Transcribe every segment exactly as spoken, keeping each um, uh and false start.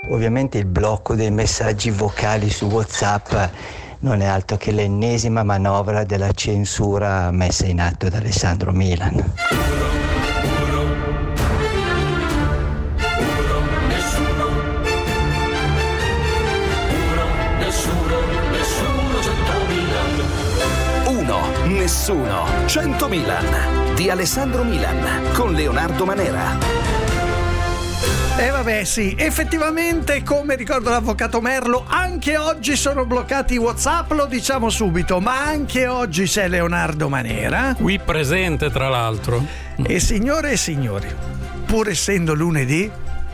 Ovviamente il blocco dei messaggi vocali su WhatsApp non è altro che l'ennesima manovra della censura messa in atto da Alessandro Milan. Uno, nessuno, cento Milan di Alessandro Milan con Leonardo Manera. E eh vabbè, sì, effettivamente, come ricorda l'avvocato Merlo, anche oggi sono bloccati i WhatsApp, lo diciamo subito, ma anche oggi c'è Leonardo Manera. Qui presente, tra l'altro. E signore e signori, pur essendo lunedì,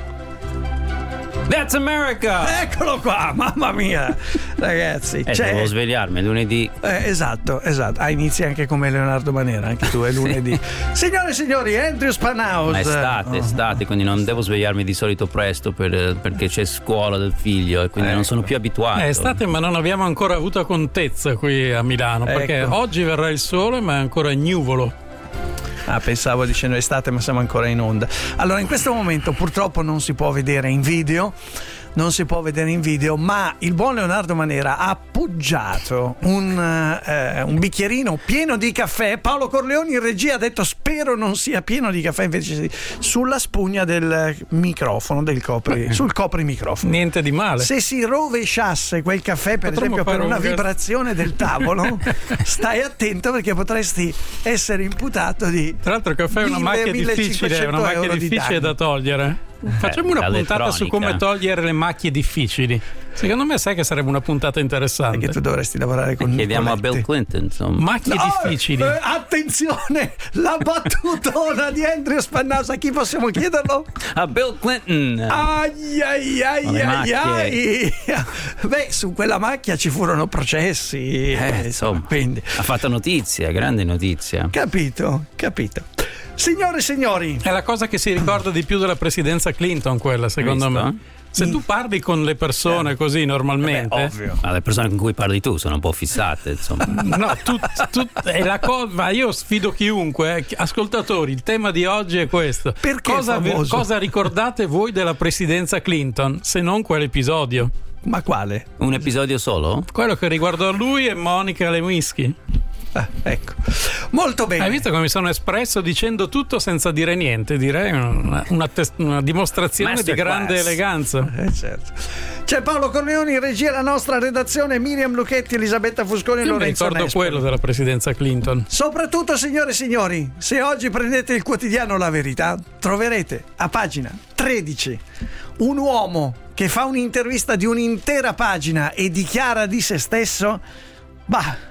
That's America! Eccolo qua, mamma mia, ragazzi. Eh, cioè, devo svegliarmi lunedì. Eh, esatto, esatto. Ah, inizi anche come Leonardo Manera, anche tu è lunedì. Sì. Signore e signori, Andrew Spanhouse. Ma è estate, è estate, quindi non devo svegliarmi di solito presto per, perché c'è scuola del figlio e quindi ecco. non sono più abituato. È estate, ma non abbiamo ancora avuto contezza qui a Milano, ecco. Perché oggi verrà il sole, ma è ancora ignuvolo. Ah, pensavo dicendo estate, ma siamo ancora in onda. Allora, in questo momento purtroppo non si può vedere in video, non si può vedere in video, ma il buon Leonardo Manera ha appoggiato un, eh, un bicchierino pieno di caffè. Paolo Corleoni in regia ha detto spero non sia pieno di caffè, invece sulla spugna del microfono, del copri, Beh, sul coprimicrofono. Niente di male. Se si rovesciasse quel caffè, per Potremmo esempio per una un... vibrazione del tavolo, stai attento perché potresti essere imputato di Tra l'altro il caffè è una macchia difficile, è una macchia difficile da togliere. Facciamo una puntata su come togliere le macchie difficili. Secondo me sai che sarebbe una puntata interessante. Perché tu dovresti lavorare con Chiediamo Nicoletti. a Bill Clinton, insomma. Macchie no, difficili. Eh, attenzione, la battutona di Andrew Spanhouse. A chi possiamo chiederlo? A Bill Clinton. Ai ai ai ai ai. Beh, su quella macchia ci furono processi. Eh, insomma, quindi ha fatto notizia, grande notizia. Capito, capito. Signore e signori, è la cosa che si ricorda di più della presidenza Clinton, quella, secondo Visto? me. Se tu parli con le persone così normalmente, Beh, ovvio. Ma le persone con cui parli tu sono un po' fissate, insomma. No, tu, tu, è la cosa. Io sfido chiunque, ascoltatori. Il tema di oggi è questo: perché cosa, famoso? cosa ricordate voi della presidenza Clinton, se non quell'episodio? Ma quale? Un episodio solo? Quello che riguardò lui e Monica Lewinsky. Ah, ecco, molto bene. Hai visto come mi sono espresso dicendo tutto senza dire niente? Direi una, una, tes- una dimostrazione Master di grande class. eleganza. Eh, certo. C'è Paolo Corleoni in regia, la nostra redazione, Miriam Lucchetti, Elisabetta Fusconi e Io mi Lorenzo ricordo Nespolo. quello della presidenza Clinton. Soprattutto, signore e signori, se oggi prendete il quotidiano La Verità, troverete a pagina tredici un uomo che fa un'intervista di un'intera pagina e dichiara di se stesso: bah,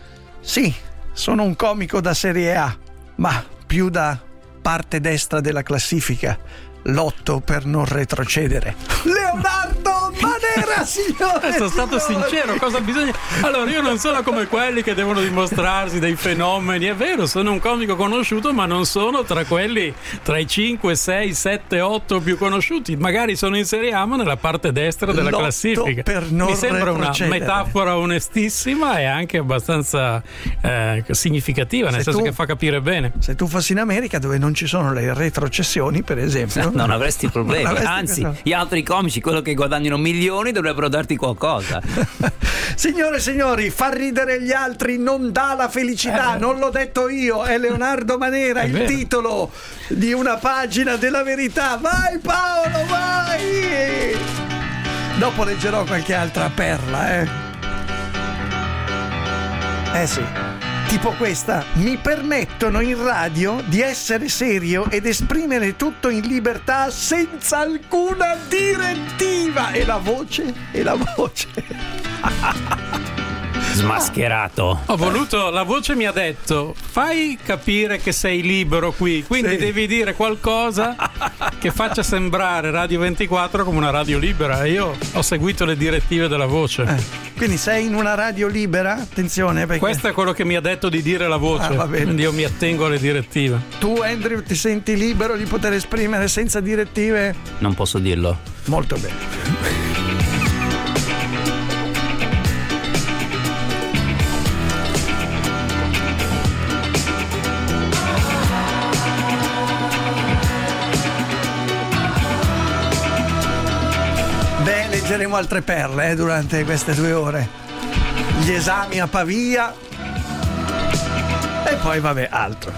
sì, sono un comico da serie A, ma più da parte destra della classifica. Lotto per non retrocedere. Leonardo Manera, signore! Sono stato signori. sincero, cosa bisogna. Allora, io non sono come quelli che devono dimostrarsi dei fenomeni. È vero, sono un comico conosciuto, ma non sono tra quelli tra i cinque, sei, sette, otto più conosciuti. Magari sono in Serie A, ma nella parte destra della Lotto classifica. per non Mi sembra una retrocedere. metafora onestissima e anche abbastanza eh, significativa, nel Se senso tu- che fa capire bene. Se tu fossi in America, dove non ci sono le retrocessioni, per esempio, Non avresti problemi, Non avresti anzi, problemi. gli altri comici, quello che guadagnano milioni, dovrebbero darti qualcosa. Signore e signori, far ridere gli altri non dà la felicità, Eh. non l'ho detto io, è Leonardo Manera, È il vero. titolo di una pagina della Verità. Vai Paolo, vai! Dopo leggerò qualche altra perla, eh. Eh sì. Tipo questa: mi permettono in radio di essere serio ed esprimere tutto in libertà senza alcuna direttiva. E la voce? E la voce? Smascherato. Ho voluto, la voce mi ha detto: fai capire che sei libero qui, quindi Sì. devi dire qualcosa che faccia sembrare Radio ventiquattro come una radio libera. E io ho seguito le direttive della voce. Eh, quindi sei in una radio libera? Attenzione, perché Questo è quello che mi ha detto di dire la voce. Ah, va bene. Quindi io mi attengo alle direttive. tu, Andrew, ti senti libero di poter esprimere senza direttive? Non posso dirlo. Molto bene. Beh, leggeremo altre perle eh, durante queste due ore. Gli esami a Pavia e poi vabbè altro.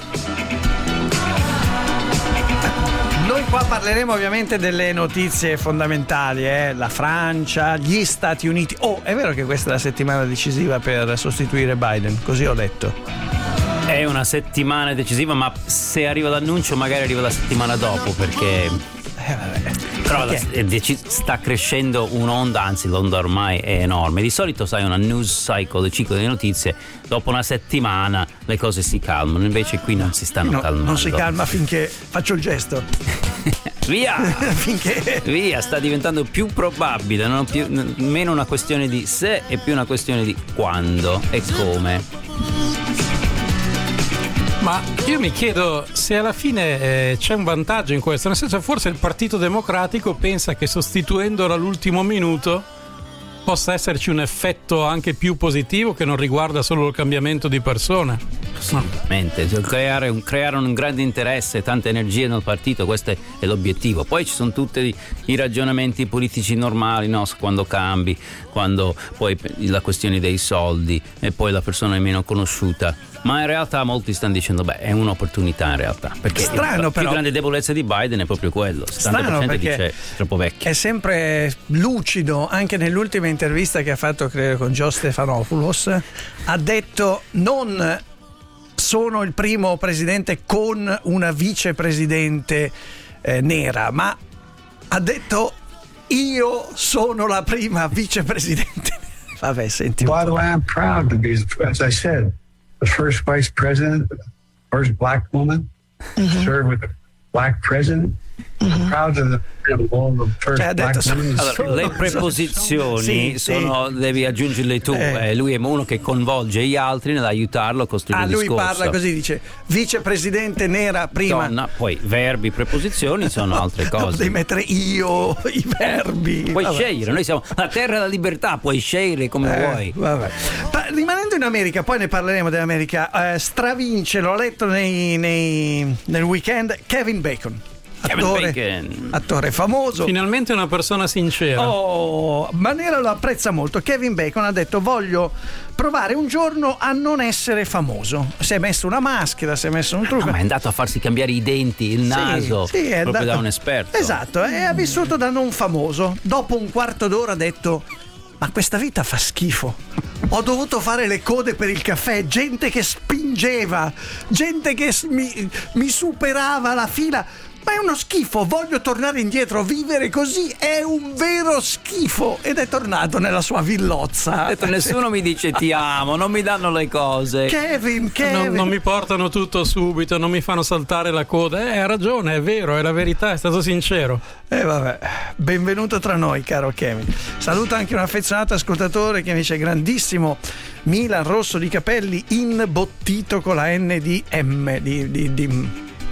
Noi qua parleremo ovviamente delle notizie fondamentali, eh? La Francia, gli Stati Uniti. Oh, è vero che questa è la settimana decisiva per sostituire Biden, così ho letto. È una settimana decisiva, ma se arriva l'annuncio magari arriva la settimana dopo, perché... Eh, vabbè. Però la, sta crescendo un'onda, anzi l'onda ormai è enorme. Di solito sai una news cycle, il ciclo delle notizie, dopo una settimana le cose si calmano, invece qui non si stanno no, calmando. Non si calma finché faccio il gesto. Via! Finché... Via, sta diventando più probabile, non più, meno una questione di se e più una questione di quando e come. Ma io mi chiedo se alla fine eh, c'è un vantaggio in questo, nel senso forse il Partito Democratico pensa che sostituendolo all'ultimo minuto possa esserci un effetto anche più positivo che non riguarda solo il cambiamento di persone. Assolutamente, cioè, creare, un, creare un grande interesse, tante energie nel partito, questo è, è l'obiettivo. Poi ci sono tutti i, i ragionamenti politici normali, no? Quando cambi, quando poi la questione dei soldi e poi la persona è meno conosciuta. Ma in realtà molti stanno dicendo beh è un'opportunità in realtà, perché strano, la però, più grande debolezza di Biden è proprio quello. Strano perché dice troppo vecchio. È sempre lucido, anche nell'ultima intervista che ha fatto credo con Joe Stefanopoulos ha detto non sono il primo presidente con una vicepresidente eh, nera, ma ha detto io sono la prima vicepresidente. Vabbè, senti. By the way, I'm proud to be, as I said, the first vice president, the first black woman mm-hmm. to serve with a black president. Mm-hmm. Proud of the Cioè, black allora, le preposizioni sì, sono sì. devi aggiungerle tu eh. Eh, lui è uno che coinvolge gli altri nell'aiutarlo a costruire ah, il discorso. Lui parla così, dice vicepresidente nera prima donna, poi verbi, preposizioni sono altre cose. Devi mettere io i verbi, puoi vabbè. Scegliere, noi siamo la terra della libertà, puoi scegliere come eh, vuoi. Vabbè. Ma rimanendo in America, poi ne parleremo dell'America, eh, stravince, l'ho letto nei, nei, nel weekend, Kevin Bacon. Attore, attore famoso, finalmente una persona sincera. Oh, Manera lo apprezza molto. Kevin Bacon ha detto voglio provare un giorno a non essere famoso. Si è messo una maschera, si è messo un trucco. No, ma è andato a farsi cambiare i denti, il naso, sì, sì, è proprio andato... da un esperto. Esatto, e ha vissuto da non famoso. Dopo un quarto d'ora ha detto ma questa vita fa schifo. Ho dovuto fare le code per il caffè, gente che spingeva, gente che mi, mi superava la fila. Ma è uno schifo, voglio tornare indietro, vivere così è un vero schifo. Ed è tornato nella sua villozza. Ha detto nessuno mi dice ti amo, non mi danno le cose. Kevin, Kevin. Non, non mi portano tutto subito, non mi fanno saltare la coda. Eh, ha ragione, è vero, è la verità, è stato sincero. E eh, vabbè, benvenuto tra noi, caro Kevin. Saluto anche un affezionato ascoltatore che mi dice grandissimo Milan rosso di capelli imbottito con la N di M di, di, di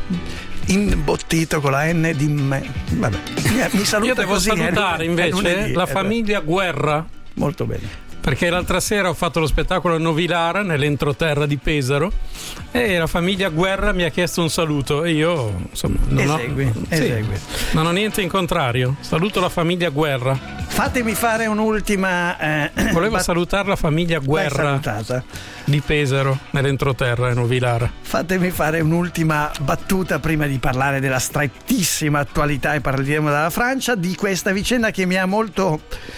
imbottito con la N di me. Vabbè, mi saluta. Io devo così, salutare è, invece è lunedì, la è famiglia Guerra. Molto bene. Perché l'altra sera ho fatto lo spettacolo a Novilara, nell'entroterra di Pesaro, e la famiglia Guerra mi ha chiesto un saluto e io insomma non esegui, ho, esegui. Sì, non ho niente in contrario. Saluto la famiglia Guerra. Fatemi fare un'ultima eh, volevo bat- salutare la famiglia Guerra di Pesaro, nell'entroterra a Novilara. Fatemi fare un'ultima battuta prima di parlare della strettissima attualità e parleremo della Francia, di questa vicenda che mi ha molto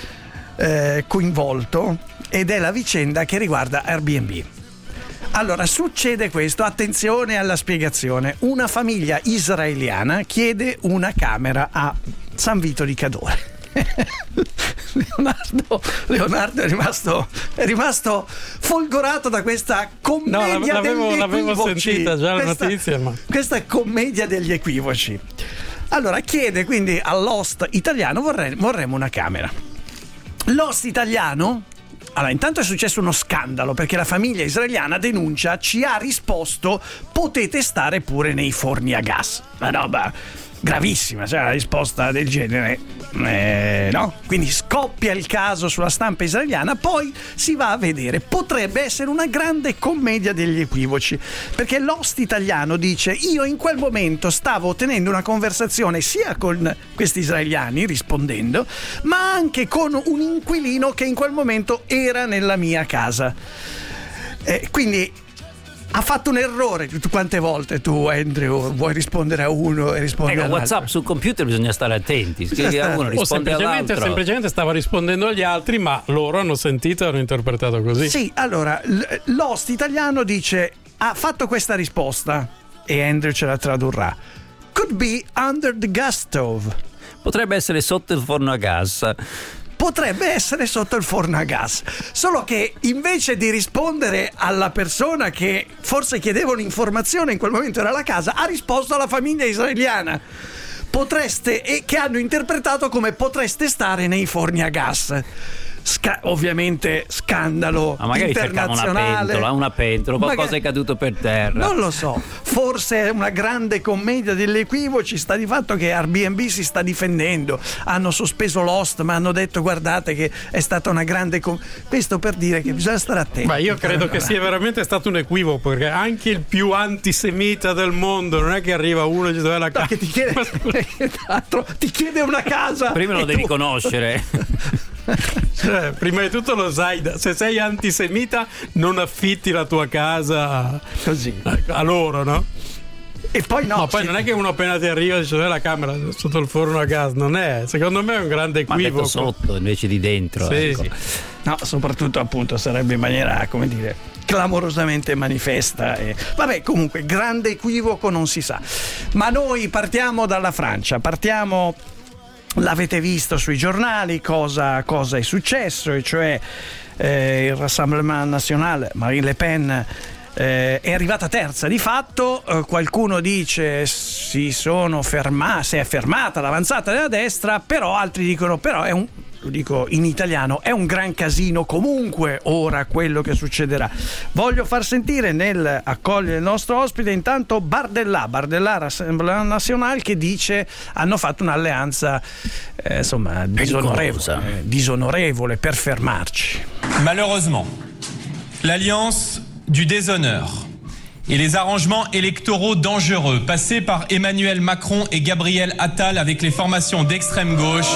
Eh, coinvolto, ed è la vicenda che riguarda Airbnb. Allora succede questo, attenzione alla spiegazione. Una famiglia israeliana chiede una camera a San Vito di Cadore. Leonardo, Leonardo è rimasto è rimasto folgorato da questa commedia no, l'avevo, degli l'avevo equivoci. sentita già la questa, notizia, ma... questa commedia degli equivoci. Allora chiede quindi all'host italiano vorremmo, vorremmo una camera. L'host italiano, allora intanto è successo uno scandalo perché la famiglia israeliana denuncia, ci ha risposto potete stare pure nei forni a gas. Una roba gravissima, cioè una risposta del genere, eh, no? Quindi scoppia il caso sulla stampa israeliana, poi si va a vedere, potrebbe essere una grande commedia degli equivoci, perché l'host italiano dice: io in quel momento stavo tenendo una conversazione sia con questi israeliani rispondendo, ma anche con un inquilino che in quel momento era nella mia casa, eh, quindi ha fatto un errore. Tu quante volte tu, Andrew, vuoi rispondere a uno e rispondere ecco, all'altro? WhatsApp sul computer bisogna stare attenti. Scrivi a uno, O risponde semplicemente, all'altro. semplicemente stava rispondendo agli altri, ma loro hanno sentito e hanno interpretato così. Sì, allora l- l'host italiano dice: ha fatto questa risposta, e Andrew ce la tradurrà. Could be under the gas stove. Potrebbe essere sotto il forno a gas. Potrebbe essere sotto il forno a gas, solo che invece di rispondere alla persona che forse chiedeva un'informazione, in quel momento era la casa, ha risposto alla famiglia israeliana. Potreste, e che hanno interpretato come potreste stare nei forni a gas. Sca- ovviamente scandalo Ma magari cercava una internazionale, pentola, una pentola, qualcosa Magari- è caduto per terra. non lo so, forse è una grande commedia degli equivoci. Sta di fatto che Airbnb si sta difendendo, hanno sospeso l'host, ma hanno detto: guardate che è stata una grande com-". Questo per dire che bisogna stare attenti. Ma io credo che sia veramente stato un equivoco, perché anche il più antisemita del mondo non è che arriva uno e gli dove la No, casa. che ti chiede, tra l'altro, ti chiede una casa. Prima lo e devi tu- conoscere. Cioè, prima di tutto lo sai, se sei antisemita non affitti la tua casa Così. a loro, no? E poi no, No, poi sì. non è che uno appena ti arriva dice dov'è la camera sotto il forno a gas, non è, secondo me è un grande Ma detto equivoco. sotto invece di dentro. Sì, ecco. sì. No, soprattutto appunto sarebbe in maniera, come dire, clamorosamente manifesta. E... vabbè, comunque, grande equivoco non si sa. Ma noi partiamo dalla Francia, partiamo... L'avete visto sui giornali cosa, cosa è successo, e cioè eh, il Rassemblement National, Marine Le Pen eh, è arrivata terza di fatto. Eh, qualcuno dice si sono ferma, si è fermata l'avanzata della destra, però altri dicono però è un, lo dico in italiano, è un gran casino comunque ora quello che succederà. Voglio far sentire, nel accogliere il nostro ospite, intanto Bardella, Bardella Rassemblement National, che dice hanno fatto un'alleanza eh, insomma disonorevole, eh, disonorevole per fermarci. Malheureusement, l'alliance du déshonneur et les arrangements électoraux dangereux passés par Emmanuel Macron et Gabriel Attal avec les formations d'extrême gauche.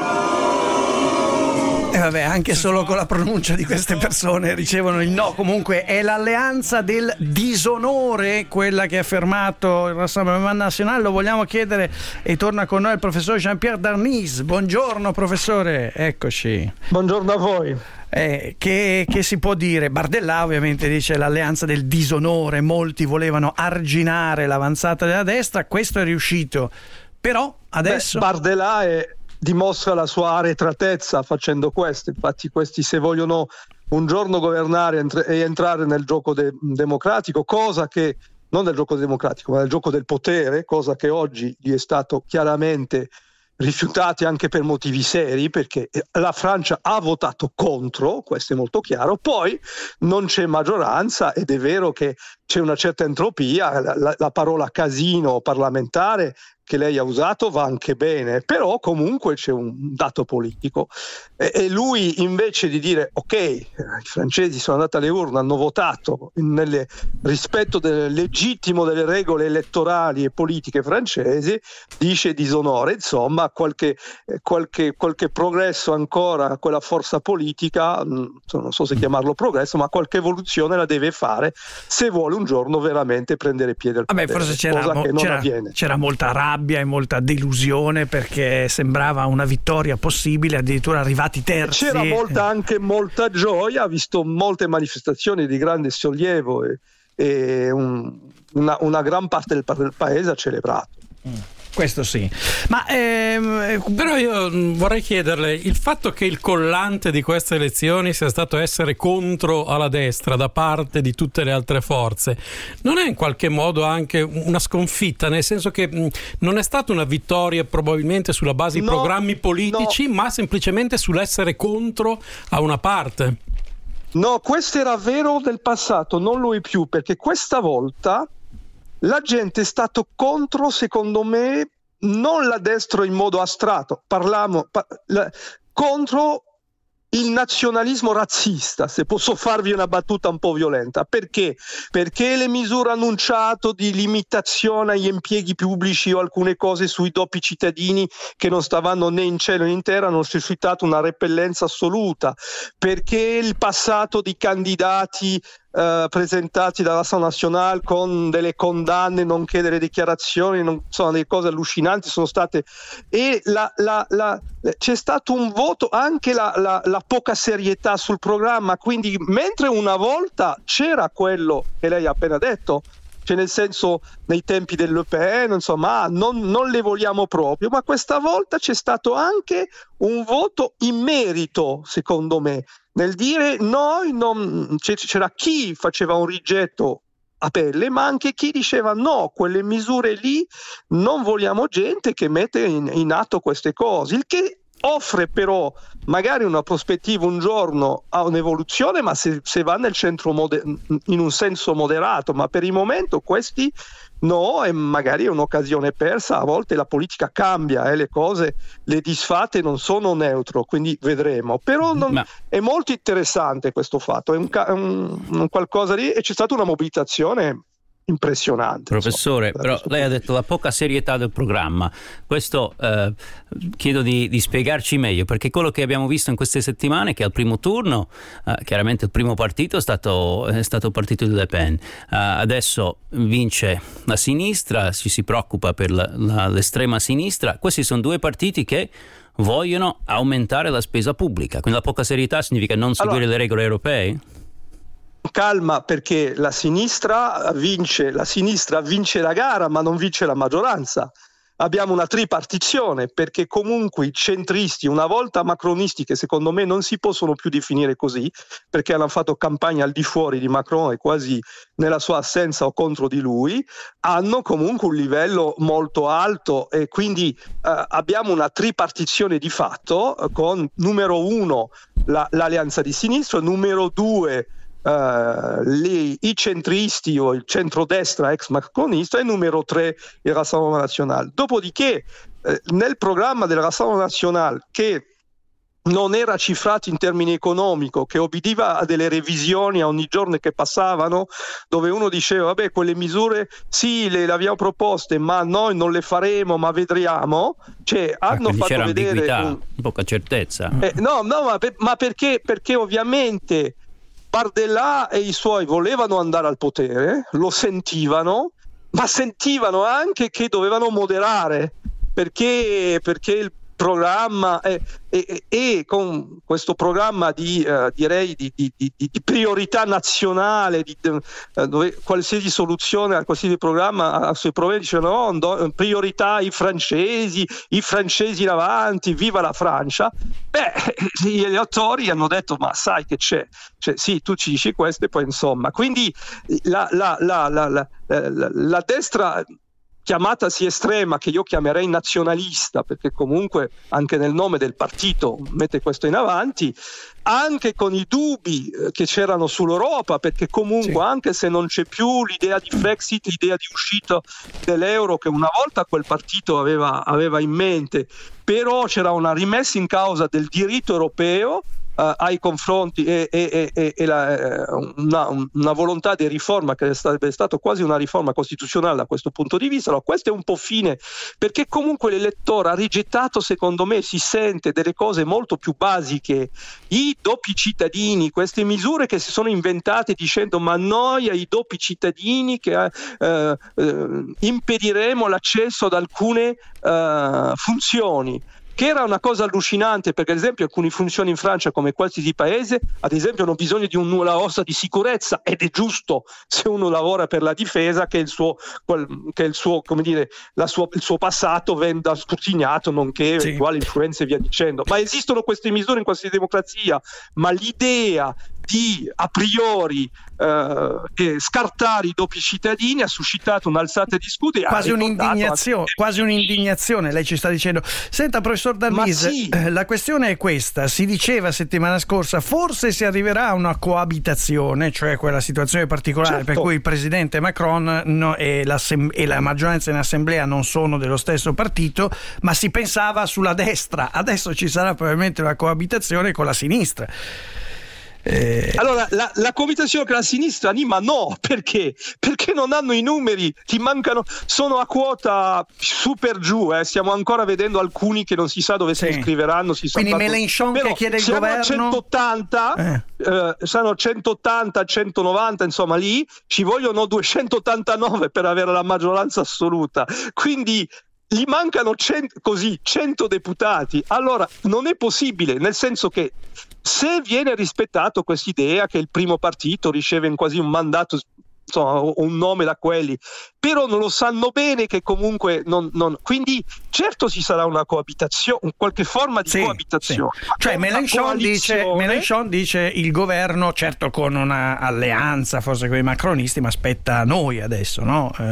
E vabbè, anche solo con la pronuncia di queste persone ricevono il no. Comunque è l'alleanza del disonore quella che ha fermato il Rassemblement National. Lo vogliamo chiedere, e torna con noi il professor Jean-Pierre Darnis. Buongiorno professore, eccoci. Buongiorno a voi. Eh, che, che si può dire? Bardella ovviamente dice l'alleanza del disonore, molti volevano arginare l'avanzata della destra, questo è riuscito, però adesso... Beh, Bardella è... dimostra la sua arretratezza facendo questo. Infatti questi, se vogliono un giorno governare entre- e entrare nel gioco de- democratico, cosa che non nel gioco democratico ma nel gioco del potere, cosa che oggi gli è stato chiaramente rifiutati anche per motivi seri, perché la Francia ha votato contro, questo è molto chiaro. Poi non c'è maggioranza ed è vero che c'è una certa entropia, la, la, la parola casino parlamentare che lei ha usato va anche bene, però comunque c'è un dato politico e, e lui, invece di dire ok, i francesi sono andati alle urne, hanno votato nel rispetto del legittimo delle regole elettorali e politiche francesi, dice disonore. Insomma, qualche, qualche, qualche progresso ancora, quella forza politica, non so se chiamarlo progresso, ma qualche evoluzione la deve fare se vuole un giorno veramente prendere piede al potere. Vabbè, forse c'era, cosa che non c'era, avviene. c'era molta rabbia e molta delusione, perché sembrava una vittoria possibile, addirittura arrivati terzi. C'era molta, anche molta gioia, ha visto molte manifestazioni di grande sollievo e, e un, una, una gran parte del, del paese ha celebrato. Mm. Questo sì, ma ehm... però io vorrei chiederle, il fatto che il collante di queste elezioni sia stato essere contro alla destra da parte di tutte le altre forze, non è in qualche modo anche una sconfitta, nel senso che mh, non è stata una vittoria probabilmente sulla base di no, programmi politici, no, ma semplicemente sull'essere contro a una parte? No, questo era vero del passato, non lo è più, perché questa volta la gente è stato contro, secondo me, non la destra in modo astratto, parliamo pa- la, contro il nazionalismo razzista, se posso farvi una battuta un po' violenta. Perché? Perché le misure annunciate di limitazione agli impieghi pubblici o alcune cose sui doppi cittadini che non stavano né in cielo né in terra hanno suscitato una repellenza assoluta. Perché il passato di candidati Uh, presentati dalla Rassemblement National con delle condanne nonché delle dichiarazioni, non, sono delle cose allucinanti sono state, e la, la, la, c'è stato un voto, anche la, la, la poca serietà sul programma, quindi mentre una volta c'era quello che lei ha appena detto, cioè nel senso nei tempi del Le Pen, insomma, ah, non, non le vogliamo proprio, ma questa volta c'è stato anche un voto in merito, secondo me, nel dire noi non, c'era chi faceva un rigetto a pelle, ma anche chi diceva no, quelle misure lì non vogliamo gente che mette in, in atto queste cose, il che offre però magari una prospettiva un giorno a un'evoluzione, ma se, se va nel centro moder- in un senso moderato, ma per il momento questi no, e magari è un'occasione persa. A volte la politica cambia, eh, le cose, le disfatte non sono neutro, quindi vedremo. Però non, Ma... è molto interessante questo fatto, è un, un, un qualcosa lì, e c'è stata una mobilitazione impressionante. Professore, insomma, però lei ha detto la poca serietà del programma. Questo eh, chiedo di, di spiegarci meglio, perché quello che abbiamo visto in queste settimane è che al primo turno eh, chiaramente il primo partito è stato, è stato il partito di Le Pen, eh, adesso vince la sinistra, ci si preoccupa per la, la, l'estrema sinistra. Questi sono due partiti che vogliono aumentare la spesa pubblica, quindi la poca serietà significa non seguire allora, le regole europee? Calma, perché la sinistra vince, la sinistra vince la gara ma non vince la maggioranza. Abbiamo una tripartizione, perché comunque i centristi, una volta macronisti, che secondo me non si possono più definire così, perché hanno fatto campagna al di fuori di Macron e quasi nella sua assenza o contro di lui, hanno comunque un livello molto alto, e quindi eh, abbiamo una tripartizione di fatto, eh, con numero uno la, l'alleanza di sinistra, numero due Uh, li, i centristi o il centrodestra ex macronista, e numero tre il Rassemblement National. Dopodiché eh, nel programma del Rassemblement National, che non era cifrato in termini economico, che obbediva a delle revisioni a ogni giorno che passavano, dove uno diceva vabbè, quelle misure sì, le, le abbiamo proposte, ma noi non le faremo, ma vedremo, cioè hanno fatto c'era vedere un... poca certezza. Eh, no, no, ma, per, ma perché? Perché ovviamente Bardella e i suoi volevano andare al potere, lo sentivano, ma sentivano anche che dovevano moderare, perché, perché il programma e, e, e con questo programma di uh, direi di, di, di, di priorità nazionale, di, uh, dove qualsiasi soluzione a qualsiasi programma a suoi problemi dicevano no, priorità i francesi, i francesi in avanti, viva la Francia. Beh, gli elettori hanno detto ma sai che c'è, cioè, sì, tu ci dici questo e poi insomma, quindi la, la, la, la, la, la, la destra chiamatasi estrema, che io chiamerei nazionalista, perché comunque anche nel nome del partito mette questo in avanti, anche con i dubbi che c'erano sull'Europa, perché comunque sì, anche se non c'è più l'idea di Brexit, l'idea di uscita dell'euro che una volta quel partito aveva, aveva in mente, però c'era una rimessa in causa del diritto europeo Uh, ai confronti e, e, e, e la, una, una volontà di riforma che sarebbe stata quasi una riforma costituzionale da questo punto di vista. Allora, questo è un po' fine, perché comunque l'elettore ha rigettato, secondo me si sente, delle cose molto più basiche, i doppi cittadini, queste misure che si sono inventate dicendo ma noi ai doppi cittadini che uh, uh, impediremo l'accesso ad alcune uh, funzioni, che era una cosa allucinante, perché ad esempio alcune funzioni in Francia, come qualsiasi paese, ad esempio hanno bisogno di un nulla ossa di sicurezza, ed è giusto se uno lavora per la difesa che il suo, che il suo come dire, la sua, il suo passato venga scrutinato, nonché eventuali sì, influenze e via dicendo. Ma esistono queste misure in qualsiasi democrazia, ma l'idea di a priori eh, scartare i doppi cittadini ha suscitato un'alzata di scudi, quasi un'indignazione, anche... quasi un'indignazione lei ci sta dicendo. Senta, professor D'Arnise, sì. La questione è questa: si diceva settimana scorsa forse si arriverà a una coabitazione, cioè quella situazione particolare certo. per cui il presidente Macron no, e, e la maggioranza in assemblea non sono dello stesso partito, ma si pensava sulla destra. Adesso ci sarà probabilmente una coabitazione con la sinistra. Eh... Allora la, la coabitazione con la sinistra anima no, perché? Perché non hanno i numeri, ti mancano, sono a quota super giù, eh. Stiamo ancora vedendo alcuni che non si sa dove sì. si iscriveranno, si sa quindi fatto... Mélenchon però che chiede il siamo governo a centottanta eh. Eh, sono centottanta centonovanta, insomma lì ci vogliono duecentottantanove per avere la maggioranza assoluta, quindi gli mancano cento, così cento deputati. Allora non è possibile, nel senso che se viene rispettato quest'idea che il primo partito riceve quasi un mandato, insomma, un nome da quelli, però non lo sanno bene che comunque non, non... quindi certo ci sarà una coabitazione, qualche forma di sì, coabitazione sì. Cioè Mélenchon dice, Mélenchon dice il governo certo con una alleanza forse con i macronisti, ma aspetta a noi adesso, no? Eh,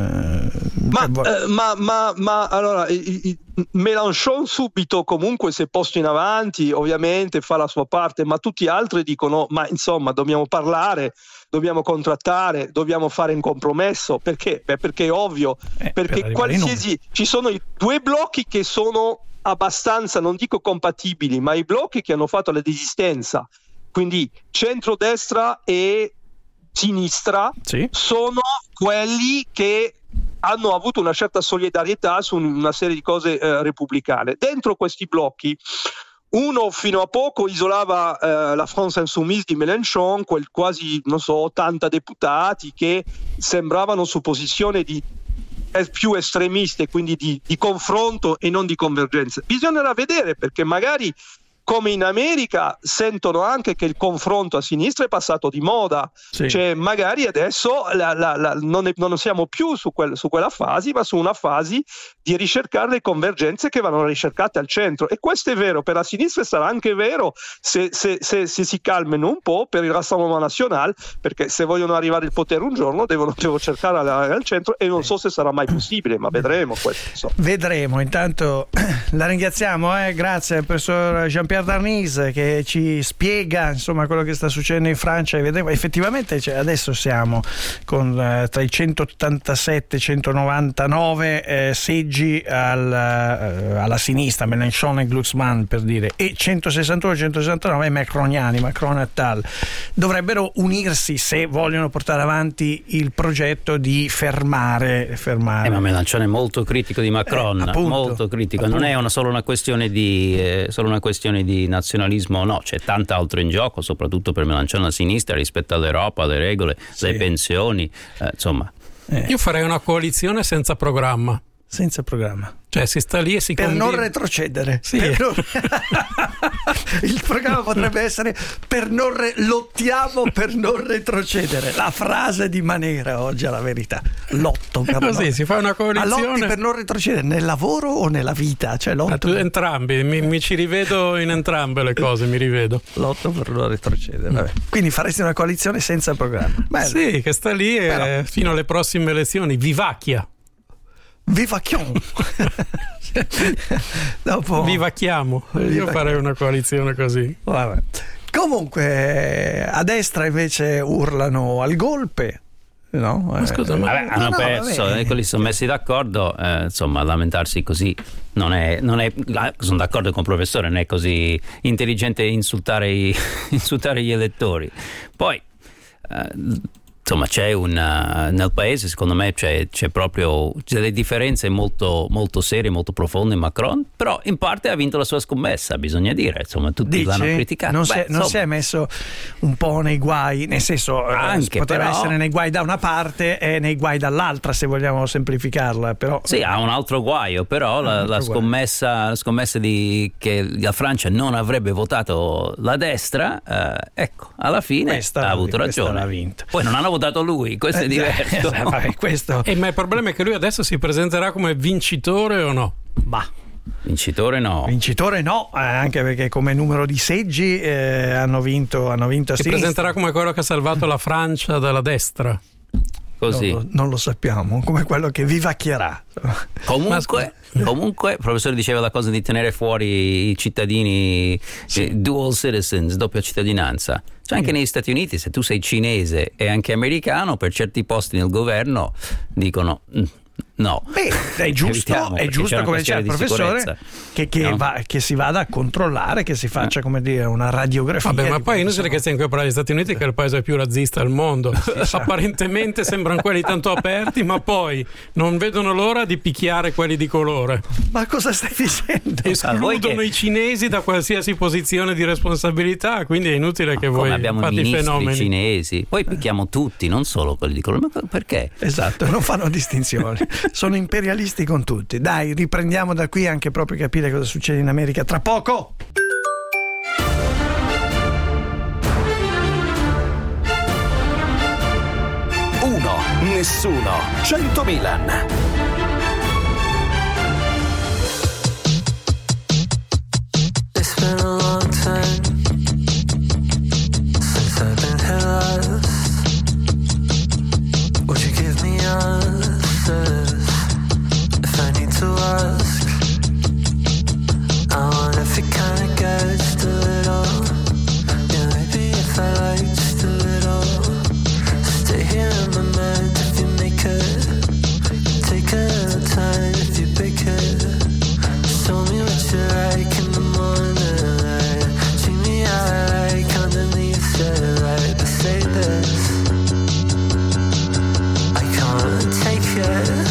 ma, eh, ma, ma, ma allora i, i, Mélenchon subito comunque si è posto in avanti, ovviamente fa la sua parte, ma tutti gli altri dicono ma insomma dobbiamo parlare, dobbiamo contrattare, dobbiamo fare un compromesso. Perché? Beh, perché è ovvio, eh, perché per qualsiasi ci sono i due blocchi che sono abbastanza, non dico compatibili, ma i blocchi che hanno fatto la desistenza, quindi centrodestra e sinistra, sì. sono quelli che hanno avuto una certa solidarietà su una serie di cose eh, repubblicane. Dentro questi blocchi uno fino a poco isolava eh, la France Insoumise di Mélenchon, quel quasi, non so, ottanta deputati che sembravano su posizione di eh, più estremiste, quindi di, di confronto e non di convergenza. Bisognerà vedere, perché magari come in America sentono anche che il confronto a sinistra è passato di moda, sì. cioè magari adesso la, la, la, non, è, non siamo più su, quel, su quella fase, ma su una fase di ricercare le convergenze che vanno ricercate al centro, e questo è vero per la sinistra, sarà anche vero se, se, se, se si calmano un po' per il Rassemblement National, perché se vogliono arrivare al potere un giorno devono, devono cercare al, al centro, e non so se sarà mai possibile, ma vedremo questo, insomma. Vedremo. Intanto la ringraziamo, eh? Grazie al professor Jean-Pierre D'Arnise che ci spiega insomma quello che sta succedendo in Francia, e vedremo effettivamente, cioè, adesso siamo con eh, tra i centottantasette e centonovantanove eh, seggi al, eh, alla sinistra, Mélenchon e Glucksmann per dire, e centosessantuno centosessantanove macroniani, Macron e Tal. Dovrebbero unirsi se vogliono portare avanti il progetto di fermare, fermare. Eh, ma Mélenchon è molto critico di Macron, eh, appunto, molto critico, appunto. Non è una, solo una questione di eh, solo una questione di nazionalismo, no, c'è tanto altro in gioco, soprattutto per Mélenchon a sinistra rispetto all'Europa, alle regole, sì. le pensioni, eh, insomma. Eh. Io farei una coalizione senza programma. Senza programma. Cioè si sta lì e si per conviene. non retrocedere. Sì. Per non... Il programma potrebbe essere per non re... lottiamo per non retrocedere. La frase di Manera oggi è la verità. Lotto per così non... si fa una coalizione. Ma lotti per non retrocedere nel lavoro o nella vita? Cioè lotto... tu, entrambi, mi, mi ci rivedo in entrambe le cose, mi rivedo. Lotto per non retrocedere. Vabbè. Quindi faresti una coalizione senza programma. Bello. Sì, che sta lì e fino alle prossime elezioni vivacchia. Vivacchiamo. Dopo vivacchiamo. Io farei una coalizione così. Vabbè. Comunque a destra invece urlano al golpe, no? Ma scusa, ma vabbè, hanno no, perso, no, quelli sono messi d'accordo, eh, insomma, lamentarsi così non è, non è, sono d'accordo con il professore, non è così intelligente insultare, i, insultare gli elettori. Poi eh, insomma c'è una, nel paese secondo me c'è, c'è proprio c'è delle differenze molto, molto serie, molto profonde in Macron, però in parte ha vinto la sua scommessa, bisogna dire, insomma tutti Dici? l'hanno criticato. Non, Beh, si è, non si è messo un po' nei guai, nel senso anche, poteva però, essere nei guai da una parte e nei guai dall'altra, se vogliamo semplificarla, però sì, ha un altro guaio, però la, la scommessa, la scommessa di che la Francia non avrebbe votato la destra, eh, ecco, alla fine questa, ha avuto ragione, l'ha vinta. Poi non hanno votato lui, questo è diverso. Eh, vabbè, questo... eh, ma il problema è che lui adesso si presenterà come vincitore o no? Bah. Vincitore no. Vincitore no, eh, anche perché come numero di seggi eh, hanno vinto hanno vinto a si sinistra. presenterà come quello che ha salvato la Francia dalla destra. Così. Non, non lo sappiamo, come quello che vivacchierà. Comunque, comunque, il professore diceva la cosa di tenere fuori i cittadini, sì. eh, dual citizens, doppia cittadinanza. Cioè anche mm. negli Stati Uniti, se tu sei cinese e anche americano, per certi posti nel governo dicono mm, no. Beh, è giusto, è giusto come diceva il professore, che, che, no? va, che si vada a controllare, che si faccia come dire una radiografia. Vabbè, ma poi è inutile che stiamo qui a parlare degli Stati Uniti, che è il paese più razzista al mondo. Apparentemente sembrano quelli tanto aperti, ma poi non vedono l'ora di picchiare quelli di colore. Ma cosa stai dicendo? Escludono che... i cinesi da qualsiasi posizione di responsabilità, quindi è inutile che ma voi abbiamo fate i fenomeni cinesi. Poi picchiamo tutti, non solo quelli di colore. Ma perché? Esatto, non fanno distinzioni. Sono imperialisti con tutti. Dai, riprendiamo da qui anche proprio capire cosa succede in America tra poco. Uno, nessuno, cento Milan. It's been a long time since I've been here last. Would you give me answers if I need to ask? I wonder if it kinda gets just a little. Yeah, maybe if I like just a little. Stay here in my mind if you make it. Take a little time if you pick it. Show me what you like in the morning light. Treat me how I like underneath the light. But say this, I can't take it.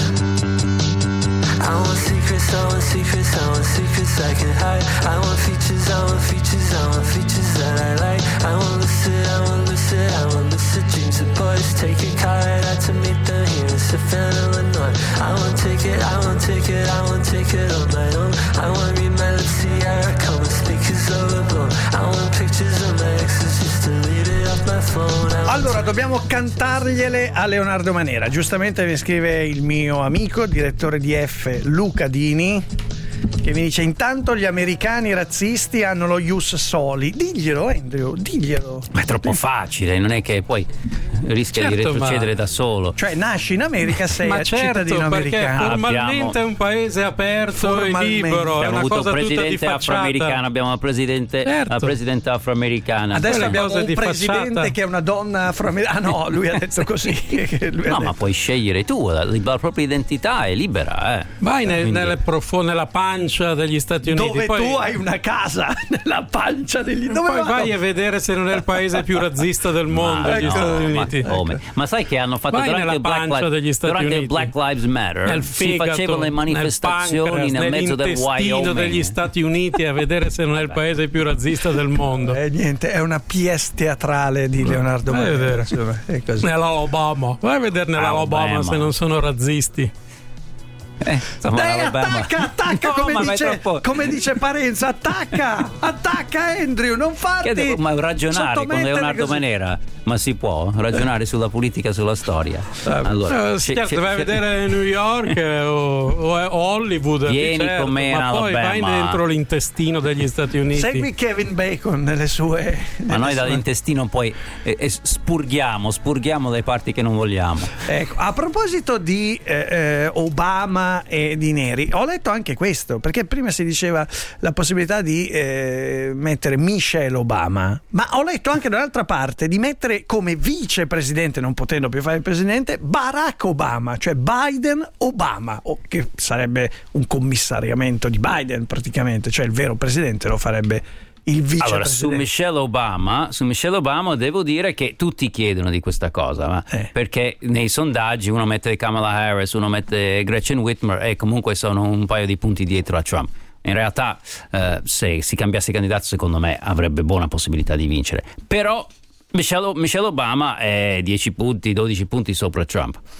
I want secrets, I want secrets, I want secrets I can hide. I want features, I want features, I want features that I like. I want lucid, I want lucid, I want lucid dreams of boys. Take a car right out to meet them here in Savannah, Illinois. I want ticket, I want ticket, I want ticket on my own. I want read my lips, see how I come with speakers overblown. I want pictures of my exes just to leave it off my phone. Allora, dobbiamo cantargliele a Leonardo Manera. Giustamente mi scrive il mio amico, direttore di F, Luca Dini, che mi dice: intanto gli americani razzisti hanno lo ius soli. Diglielo, Andrew, diglielo. Ma è troppo facile, non è che poi rischia certo, di retrocedere ma... da solo. Cioè nasci in America, sei ma cittadino certo, americano. Formalmente abbiamo... è un paese aperto e libero. Abbiamo è una avuto cosa un presidente tutta di afroamericano, abbiamo una presidente, certo. la presidente afroamericana. Adesso abbiamo un di presidente facciata. che è una donna afroamericana. Ah no, lui ha detto così. lui no, ha ma detto. puoi scegliere tu, la, la propria identità è libera. Eh. Vai nel, Quindi... nelle profo- nella pancia degli Stati Uniti. Dove poi... tu hai una casa nella pancia degli Dove poi vado? vai a vedere se non è il paese più razzista del mondo, ma, gli no, Stati Uniti. Ma, come? Ma sai che hanno fatto vai durante, il Black, Lives, degli Stati durante Uniti. il Black Lives Matter nel si fegato, facevano le manifestazioni nel, nel mezzo del Wyoming degli Stati Uniti a vedere se non è il paese più razzista del mondo. Eh, niente, è una pièce teatrale di Leonardo Vai a Manera. vedere. È così. Nell'Alabama. Vai a vedere nell'Alabama se non sono razzisti. Eh, Dai, attacca, attacca, no, come, dice, troppo... come dice Parenzo, attacca, attacca Andrew, non farti devo, ma ragionare con Leonardo così. Manera, ma si può ragionare sulla politica, sulla storia. Allora, eh, sì, certo, vai a vedere New York o, o Hollywood, vieni certo, con me ma poi vai dentro l'intestino degli Stati Uniti. Segui Kevin Bacon nelle sue ma noi sue... dall'intestino poi eh, eh, spurghiamo spurghiamo le parti che non vogliamo. Ecco, a proposito di eh, eh, Obama e di neri, ho letto anche questo, perché prima si diceva la possibilità di eh, mettere Michelle Obama, ma ho letto anche dall'altra parte di mettere come vicepresidente, non potendo più fare il presidente, Barack Obama, cioè Biden Obama, o che sarebbe un commissariamento di Biden praticamente, cioè il vero presidente lo farebbe il vicepresidente. Allora, su Michelle Obama, su Michelle Obama devo dire che tutti chiedono di questa cosa, ma eh. perché nei sondaggi uno mette Kamala Harris, uno mette Gretchen Whitmer e comunque sono un paio di punti dietro a Trump. In realtà eh, se si cambiasse candidato secondo me avrebbe buona possibilità di vincere, però Michelle, Michelle Obama è dieci punti, dodici punti sopra Trump.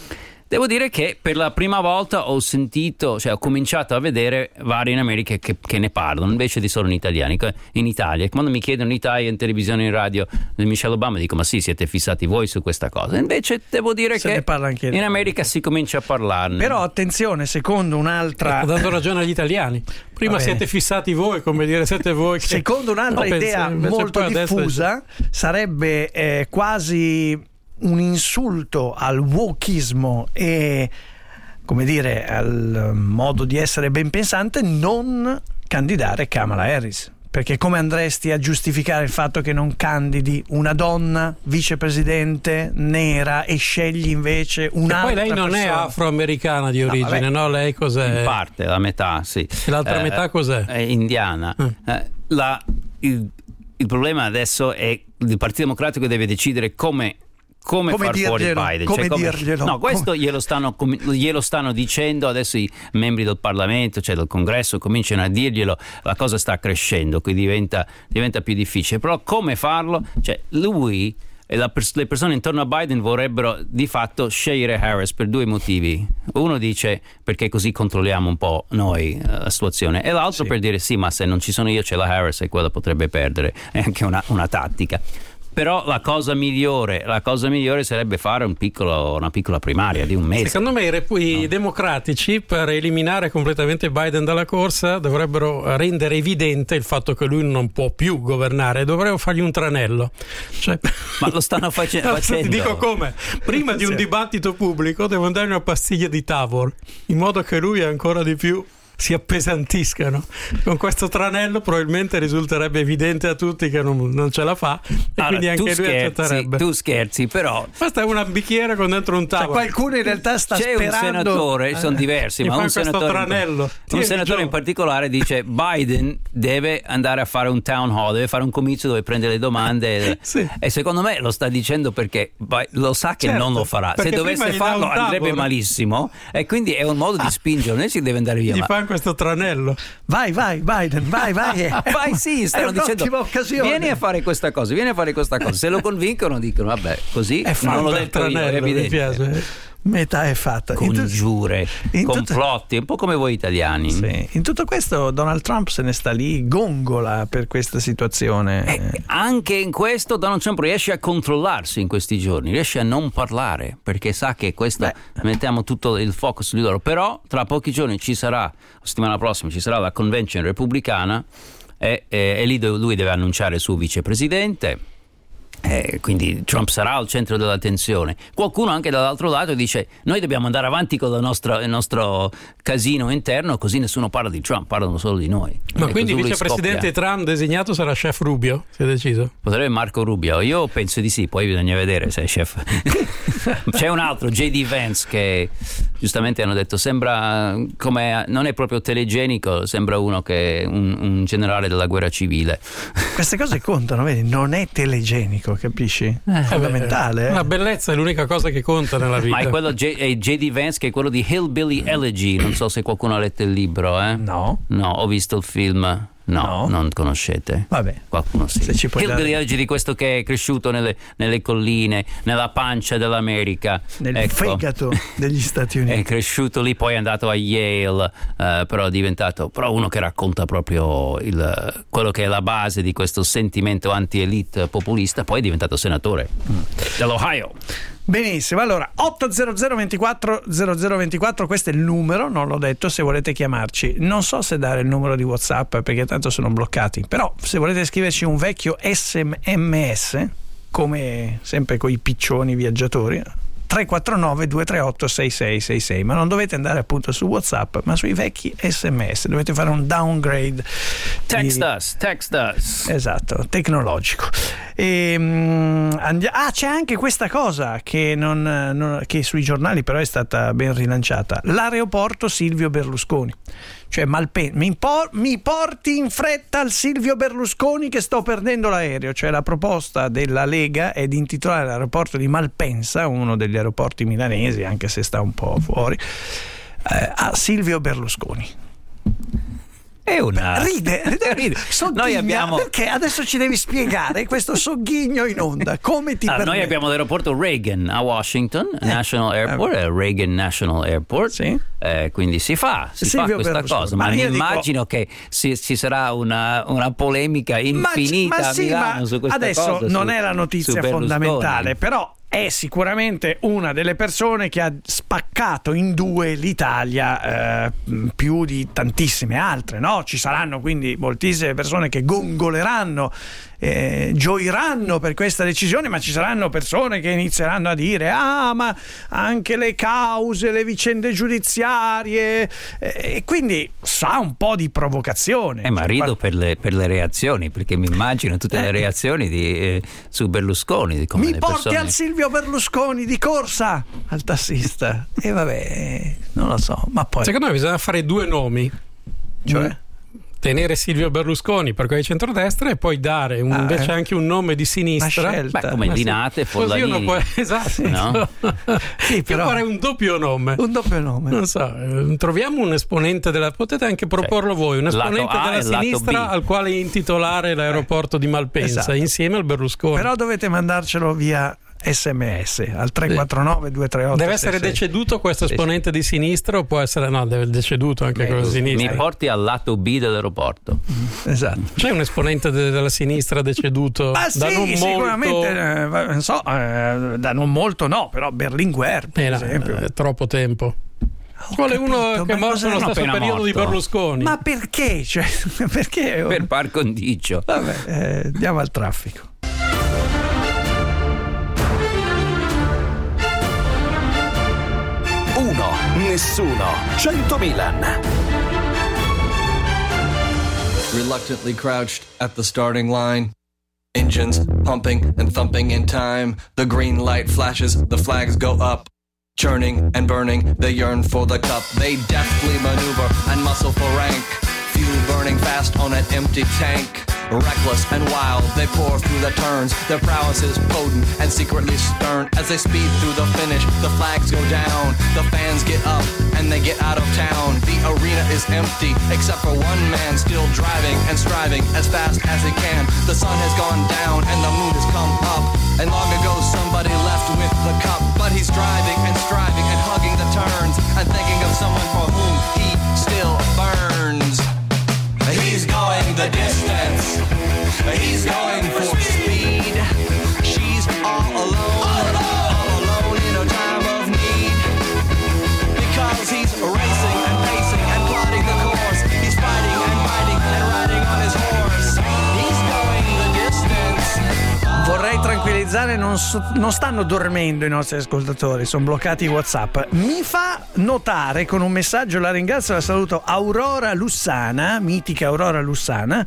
Devo dire che per la prima volta ho sentito, cioè ho cominciato a vedere vari in America che, che ne parlano, invece di solo in italiani. In Italia, quando mi chiedono in Italia, in televisione, in radio, di Michelle Obama, dico ma sì, siete fissati voi su questa cosa. Invece devo dire Se che ne parla anche in America si comincia a parlarne. Però attenzione, secondo un'altra... Ho dato ragione agli italiani. Prima Vabbè. siete fissati voi, come dire, siete voi che... Secondo un'altra No, idea penso- invece molto poi adesso- diffusa, sarebbe eh, quasi un insulto al wokismo e, come dire, al modo di essere ben pensante non candidare Kamala Harris. Perché come andresti a giustificare il fatto che non candidi una donna vicepresidente nera e scegli invece E un'altra poi lei non persona? è afroamericana di origine, vabbè. no? Lei cos'è? In parte, la metà, sì. E l'altra Eh, metà cos'è? È indiana. Mm. Eh, la- il, il problema adesso è il Partito Democratico deve decidere come come, Come far fuori dirglielo, Biden, come cioè dirglielo. no, questo Come- glielo stanno, com- glielo stanno dicendo adesso i membri del Parlamento, cioè del Congresso, cominciano a dirglielo, la cosa sta crescendo, qui diventa, diventa più difficile, però come farlo? Cioè lui e la pers- le persone intorno a Biden vorrebbero di fatto scegliere Harris per due motivi. Uno dice perché così controlliamo un po' noi eh, la situazione, e l'altro Sì. per dire sì, ma se non ci sono io c'è la Harris e quella potrebbe perdere. È anche una, una tattica. Però la cosa migliore, la cosa migliore sarebbe fare un piccolo, una piccola primaria di un mese. Secondo me i, rep- i democratici, per eliminare completamente Biden dalla corsa, dovrebbero rendere evidente il fatto che lui non può più governare, dovrebbero fargli un tranello. Cioè... Ma lo stanno face- No, facendo. Ti dico come. Prima di un Sì. dibattito pubblico devono dare una pastiglia di Tavor, in modo che lui ancora di più si appesantiscano. Con questo tranello probabilmente risulterebbe evidente a tutti che non, non ce la fa, e Allora, quindi anche tu lui scherzi, accetterebbe. tu scherzi, però Basta una bicchiera con dentro un Cioè, tavolo. qualcuno in realtà sta c'è un sperando senatore, sono diversi, Gli ma fa un questo senatore, tranello. un Tieni, senatore Joe. in particolare dice Biden deve andare a fare un town hall, deve fare un comizio dove prende le domande. Sì. E secondo me lo sta dicendo perché Bi- lo sa che Certo, non lo farà. Se perché dovesse prima gli dà farlo un andrebbe tavolo. malissimo, e quindi è un modo di spingerlo. Noi si deve andare via. Gli ma- fanno questo tranello. vai vai Biden vai vai Vai, sì, stanno è dicendo un'ottima occasione. vieni a fare questa cosa, vieni a fare questa cosa. Se lo convincono dicono vabbè, così È non fatto l'ho il detto io, è tranello, mi evidente. piace. metà è fatta in, tu- Congiure, in tutto- complotti, un po' come voi italiani. sì. In tutto questo Donald Trump se ne sta lì gongola per questa situazione. Eh, anche in questo Donald Trump riesce a controllarsi in questi giorni, riesce a non parlare perché sa che questa mettiamo tutto il focus su di loro. Però tra pochi giorni ci sarà, la settimana prossima ci sarà la convention repubblicana e, e, e lì lui deve annunciare il suo vicepresidente. Eh, quindi Trump sarà al centro dell'attenzione. Qualcuno anche dall'altro lato dice noi dobbiamo andare avanti con il nostro, il nostro casino interno, così nessuno parla di Trump, parlano solo di noi. Ma E quindi il così lui vicepresidente scoppia. Trump designato sarà chef Rubio? Si è deciso? Potrebbe Marco Rubio, io penso di sì, poi bisogna vedere se è chef. C'è un altro, J D Vance, che giustamente hanno detto sembra come non è proprio telegenico, sembra uno che è un, un generale della guerra civile. Queste cose contano, vedi? Non è telegenico, capisci? È fondamentale. eh. La bellezza è l'unica cosa che conta nella vita. Ma è quello J, è J D Vance, che è quello di Hillbilly Elegy, non so se qualcuno ha letto il libro, eh? No. No, ho visto il film. No, No. non conoscete. Vabbè. Qualcuno sì. Se ci puoi Hillbilly dare- Elegy, di questo che è cresciuto nelle, nelle colline, nella pancia dell'America. Nel Ecco. fegato degli Stati Uniti. È cresciuto lì, poi è andato a Yale, eh, però è diventato però uno che racconta proprio il, quello che è la base di questo sentimento anti-elite populista, poi è diventato senatore dell'Ohio. Benissimo, allora otto zero zero ventiquattro zero zero ventiquattro, questo è il numero, non l'ho detto, se volete chiamarci. Non so se dare il numero di WhatsApp perché tanto sono bloccati, però se volete scriverci un vecchio S M S, come sempre con i piccioni viaggiatori, tre quattro nove due tre otto sei sei sei sei, ma non dovete andare appunto su WhatsApp, ma sui vecchi S M S, dovete fare un downgrade. Text di- us, text us. Esatto, tecnologico. E, mm, andi- ah, c'è anche questa cosa che, non, non- che sui giornali però è stata ben rilanciata: l'aeroporto Silvio Berlusconi. Cioè Malpensa, mi, por- mi porti in fretta al Silvio Berlusconi che sto perdendo l'aereo. Cioè la proposta della Lega è di intitolare l'aeroporto di Malpensa, uno degli aeroporti milanesi, anche se sta un po' fuori, eh, a Silvio Berlusconi. È una... Ride, ride, Ride. Sogghigna, Noi abbiamo... perché adesso ci devi spiegare questo sogghigno in onda, come ti Ah, permetti? noi abbiamo l'aeroporto Reagan a Washington, eh, National Airport, eh, Reagan National Airport, sì. eh, quindi si fa, si Silvio fa questa Berlusconi. cosa, ma, Ma mi io dico- immagino che si- ci sarà una, una polemica infinita ma, ma a sì, Milano ma su questa adesso cosa. non su- è la su notizia Berlusconi. fondamentale, però è sicuramente una delle persone che ha spaccato in due l'Italia eh, più di tantissime altre, no? Ci saranno quindi moltissime persone che gongoleranno, eh, gioiranno per questa decisione, ma ci saranno persone che inizieranno a dire ah ma anche le cause, le vicende giudiziarie, eh, e quindi sa un po' di provocazione. Eh, ma Cioè, rido qual- per le, per le reazioni, perché mi immagino tutte Eh. le reazioni di, eh, su Berlusconi. Di come Mi le porti persone... al Silvio Berlusconi di corsa al tassista. E vabbè, non lo so, ma poi Secondo me bisogna fare due nomi, cioè tenere Silvio Berlusconi per quelli di centrodestra e poi dare un- Ah, invece eh. anche un nome di sinistra. Una scelta. Beh, come Ma sì. Linate, Così uno Forlanini. può, esatto, No? Sì, io però- farei un doppio nome. un doppio nome. Non so, eh, troviamo un esponente della. Potete anche proporlo voi, un lato esponente A della e lato sinistra B. al quale intitolare l'aeroporto di Malpensa esatto. insieme al Berlusconi. Però dovete mandarcelo via sms al tre quattro nove due tre otto. Deve essere deceduto questo esponente di sinistra o può essere no, deve deceduto anche quello di sinistra. Mi porti al lato B dell'aeroporto. Esatto. C'è un esponente de- della sinistra deceduto Ma da sì, non sicuramente molto eh, non so, eh, da non molto no, però Berlinguer per Eh, no, esempio. è troppo tempo. Vuole capito, uno che è ma morto cos'è? nello No, stesso appena periodo di morto. Berlusconi. Ma perché? Cioè, perché? Per par condicio. Vabbè, eh, andiamo al traffico. Uno, nessuno, cento Milan. Reluctantly crouched at the starting line. Engines pumping and thumping in time. The green light flashes, the flags go up. Churning and burning, they yearn for the cup. They deftly maneuver and muscle for rank. Fuel burning fast on an empty tank. Reckless and wild, they pour through the turns. Their prowess is potent and secretly stern. As they speed through the finish, the flags go down. The fans get up and they get out of town. The arena is empty, except for one man still driving and striving as fast as he can. The sun has gone down and the moon has come up. And long ago somebody left with the cup. But he's driving and striving and hugging the turns and thinking of someone for whom he still burns. He's going the distance. He's going for speed. She's all alone, all alone in a time of need. Because he's racing and pacing and plotting the course. He's fighting and fighting and riding on his horse. He's going the distance. Vorrei tranquillizzare, non, so- non stanno dormendo i nostri ascoltatori, sono bloccati i WhatsApp. Mi fa notare con un messaggio, la ringrazio e la saluto, Aurora Lussana, mitica Aurora Lussana,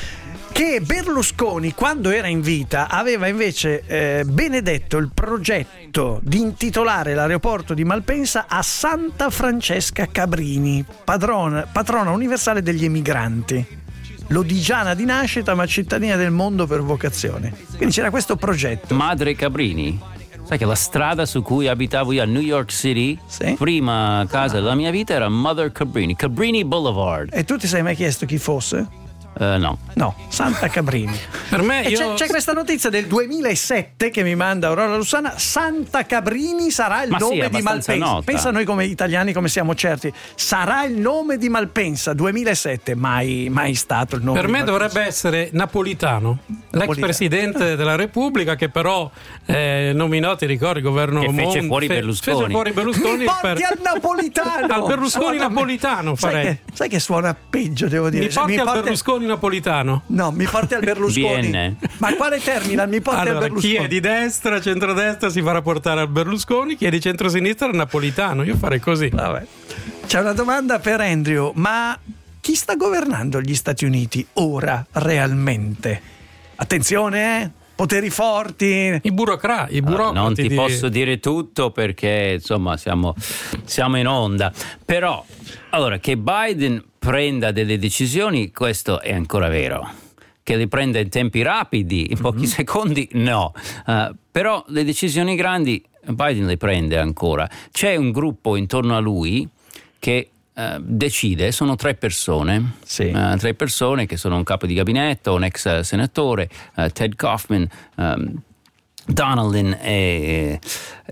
che Berlusconi quando era in vita aveva invece eh, benedetto il progetto di intitolare l'aeroporto di Malpensa a Santa Francesca Cabrini, padrona, patrona universale degli emigranti. Lodigiana di nascita ma cittadina del mondo per vocazione. Quindi c'era questo progetto. Madre Cabrini. Sai che la strada su cui abitavo io a New York City, Sì. prima casa della mia vita, era Mother Cabrini, Cabrini Boulevard. E tu ti sei mai chiesto chi fosse? Eh, no. No, Santa Cabrini. Per me E io c'è, c'è questa notizia del duemilasette che mi manda Aurora Lussana. Santa Cabrini sarà il Ma sì, nome è di abbastanza Malpensa. nota. Pensa noi come italiani come siamo certi. Sarà il nome di Malpensa duemilasette, mai, mai stato il nome Per di me Malpensa. dovrebbe essere Napolitano, l'ex Napolitano. presidente della Repubblica che però eh, nominò, ti ricordi, il governo Che fece Monti, fuori fe- Berlusconi. fece fuori Berlusconi Mi porti per- al napolitano. al Berlusconi Suona- napolitano sai farei. che, sai che suona peggio, devo dire. Mi Se porti al porti- Berlusconi napolitano. No, mi porti al Berlusconi. Viene. Ma quale terminal? Mi porti al Allora, Berlusconi. chi è di destra, centrodestra si farà portare al Berlusconi, chi è di centrosinistra al napolitano. Io farei così. Vabbè. C'è una domanda per Andrew, ma chi sta governando gli Stati Uniti ora realmente? Attenzione, eh? Poteri forti. I burocrati, i burocrati non ti di- posso dire tutto perché insomma siamo, siamo in onda, però allora che Biden prenda delle decisioni, questo è ancora vero. Che le prenda in tempi rapidi, in pochi mm-hmm. secondi, no. Uh, però le decisioni grandi Biden le prende ancora. C'è un gruppo intorno a lui che eh, decide, sono tre persone, sì. eh, tre persone che sono un capo di gabinetto, un ex senatore, eh, Ted Kaufman, um, Donaldin e,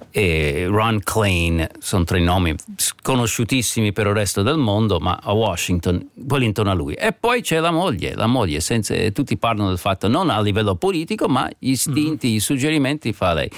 e Ron Klain, sono tre nomi conosciutissimi per il resto del mondo, ma a Washington, quelli intorno a lui. E poi c'è la moglie, la moglie, senza, tutti parlano del fatto non a livello politico, ma gli istinti, mm. i suggerimenti fa lei.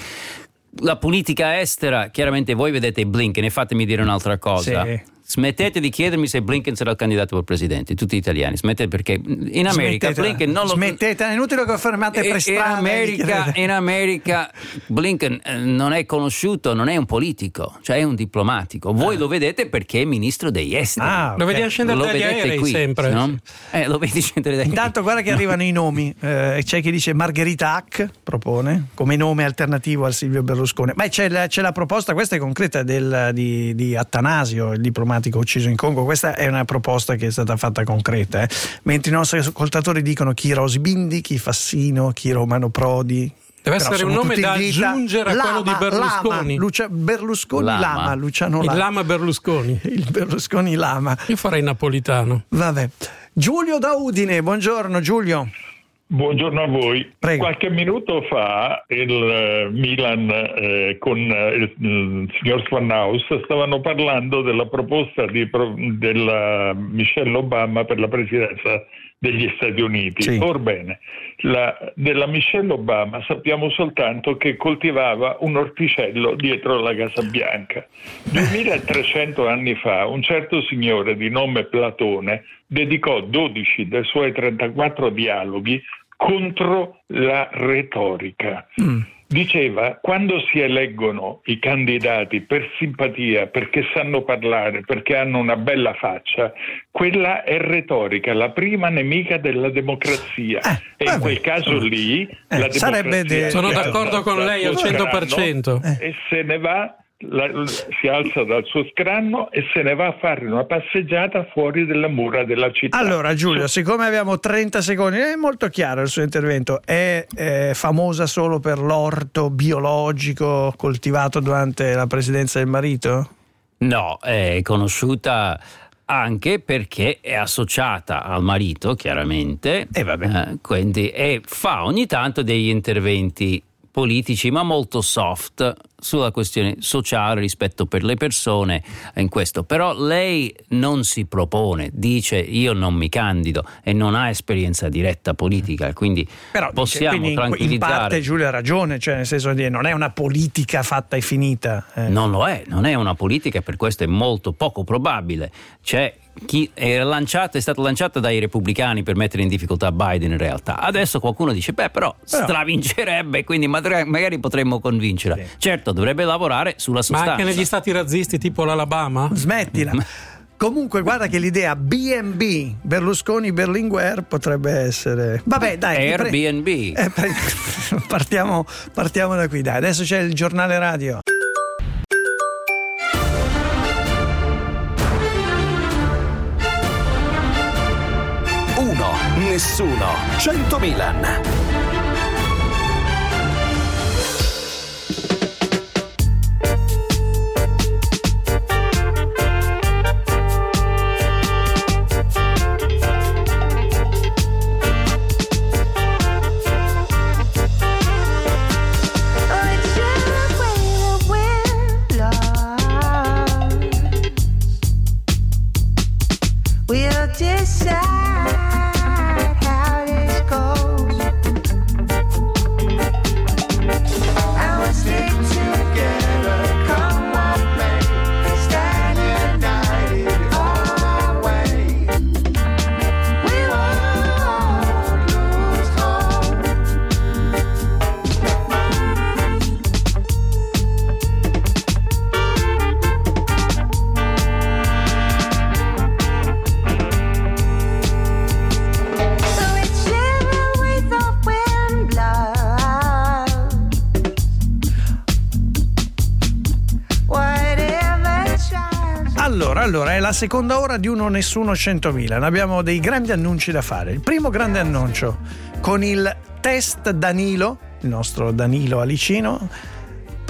La politica estera, chiaramente voi vedete Blinken, e fatemi dire un'altra cosa. Sì. Smettete di chiedermi se Blinken sarà il candidato per presidente, tutti italiani, smettete, perché in America smettete, Blinken non lo smettete, è inutile che fermate per strada. In America, in America Blinken non è conosciuto, non è un politico, cioè è un diplomatico. Voi ah. lo vedete perché è ministro degli esteri. Ah, okay. Lo vedi scendere lo dagli aerei qui, sempre. No? Eh, lo vedi scendere dagli Intanto guarda che arrivano i nomi, eh, c'è chi dice Margherita Hack, propone come nome alternativo al Silvio Berlusconi, ma c'è la, c'è la proposta, questa è concreta, del, di, di Attanasio, il diplomatico ucciso in Congo. Questa è una proposta che è stata fatta concreta, eh. Mentre i nostri ascoltatori dicono chi Rosy Bindi, chi Fassino, chi Romano Prodi. Deve Però essere un nome da aggiungere a Lama, quello di Berlusconi. Lama, Lucia, Berlusconi Lama. Lama, Luciano Lama. Il Lama Berlusconi. Il Berlusconi Lama. Io farei napolitano. Vabbè. Giulio da Udine, buongiorno Giulio. Buongiorno a voi. Prego. Qualche minuto fa il uh, Milan eh, con uh, il, il signor Svanhaus stavano parlando della proposta di, della Michelle Obama per la presidenza degli Stati Uniti. Sì. Orbene, la, della Michelle Obama sappiamo soltanto che coltivava un orticello dietro la Casa Bianca. duemilatrecento anni fa un certo signore di nome Platone dedicò dodici dei suoi trentaquattro dialoghi contro la retorica. Mm. Diceva, quando si eleggono i candidati per simpatia, perché sanno parlare, perché hanno una bella faccia, quella è retorica, la prima nemica della democrazia. Eh, e in quel caso lì eh, la democrazia... De... Sono d'accordo con lei al cento per cento. Eh. E se ne va... La, si alza dal suo scranno e se ne va a fare una passeggiata fuori delle mura della città. Allora Giulio, siccome abbiamo trenta secondi, è molto chiaro il suo intervento. È, è famosa solo per l'orto biologico coltivato durante la presidenza del marito? No, è conosciuta anche perché è associata al marito, chiaramente, e vabbè. Eh, quindi, e fa ogni tanto degli interventi politici, ma molto soft sulla questione sociale, rispetto per le persone in questo. Però lei non si propone, dice io non mi candido e non ha esperienza diretta politica, quindi però possiamo quindi tranquillizzare. In parte Giulio ha ragione, cioè nel senso di non è una politica fatta e finita. Eh. Non lo è, non è una politica e per questo è molto poco probabile. C'è chi è lanciata, è stata lanciata dai repubblicani per mettere in difficoltà Biden in realtà. Adesso qualcuno dice beh però, però. stravincerebbe, quindi magari potremmo convincerla. Sì. Certo, dovrebbe lavorare sulla sostanza. Ma anche negli stati razzisti tipo l'Alabama? Smettila. Comunque guarda che l'idea B and B Berlusconi Berlinguer potrebbe essere, vabbè dai, Airbnb pre... eh, pre... partiamo, partiamo da qui, dai. Adesso c'è il giornale radio. Uno, nessuno, cento Milan. Allora, è la seconda ora di Uno Nessuno centomila. Abbiamo dei grandi annunci da fare. Il primo grande annuncio con il test Danilo, il nostro Danilo Alicino,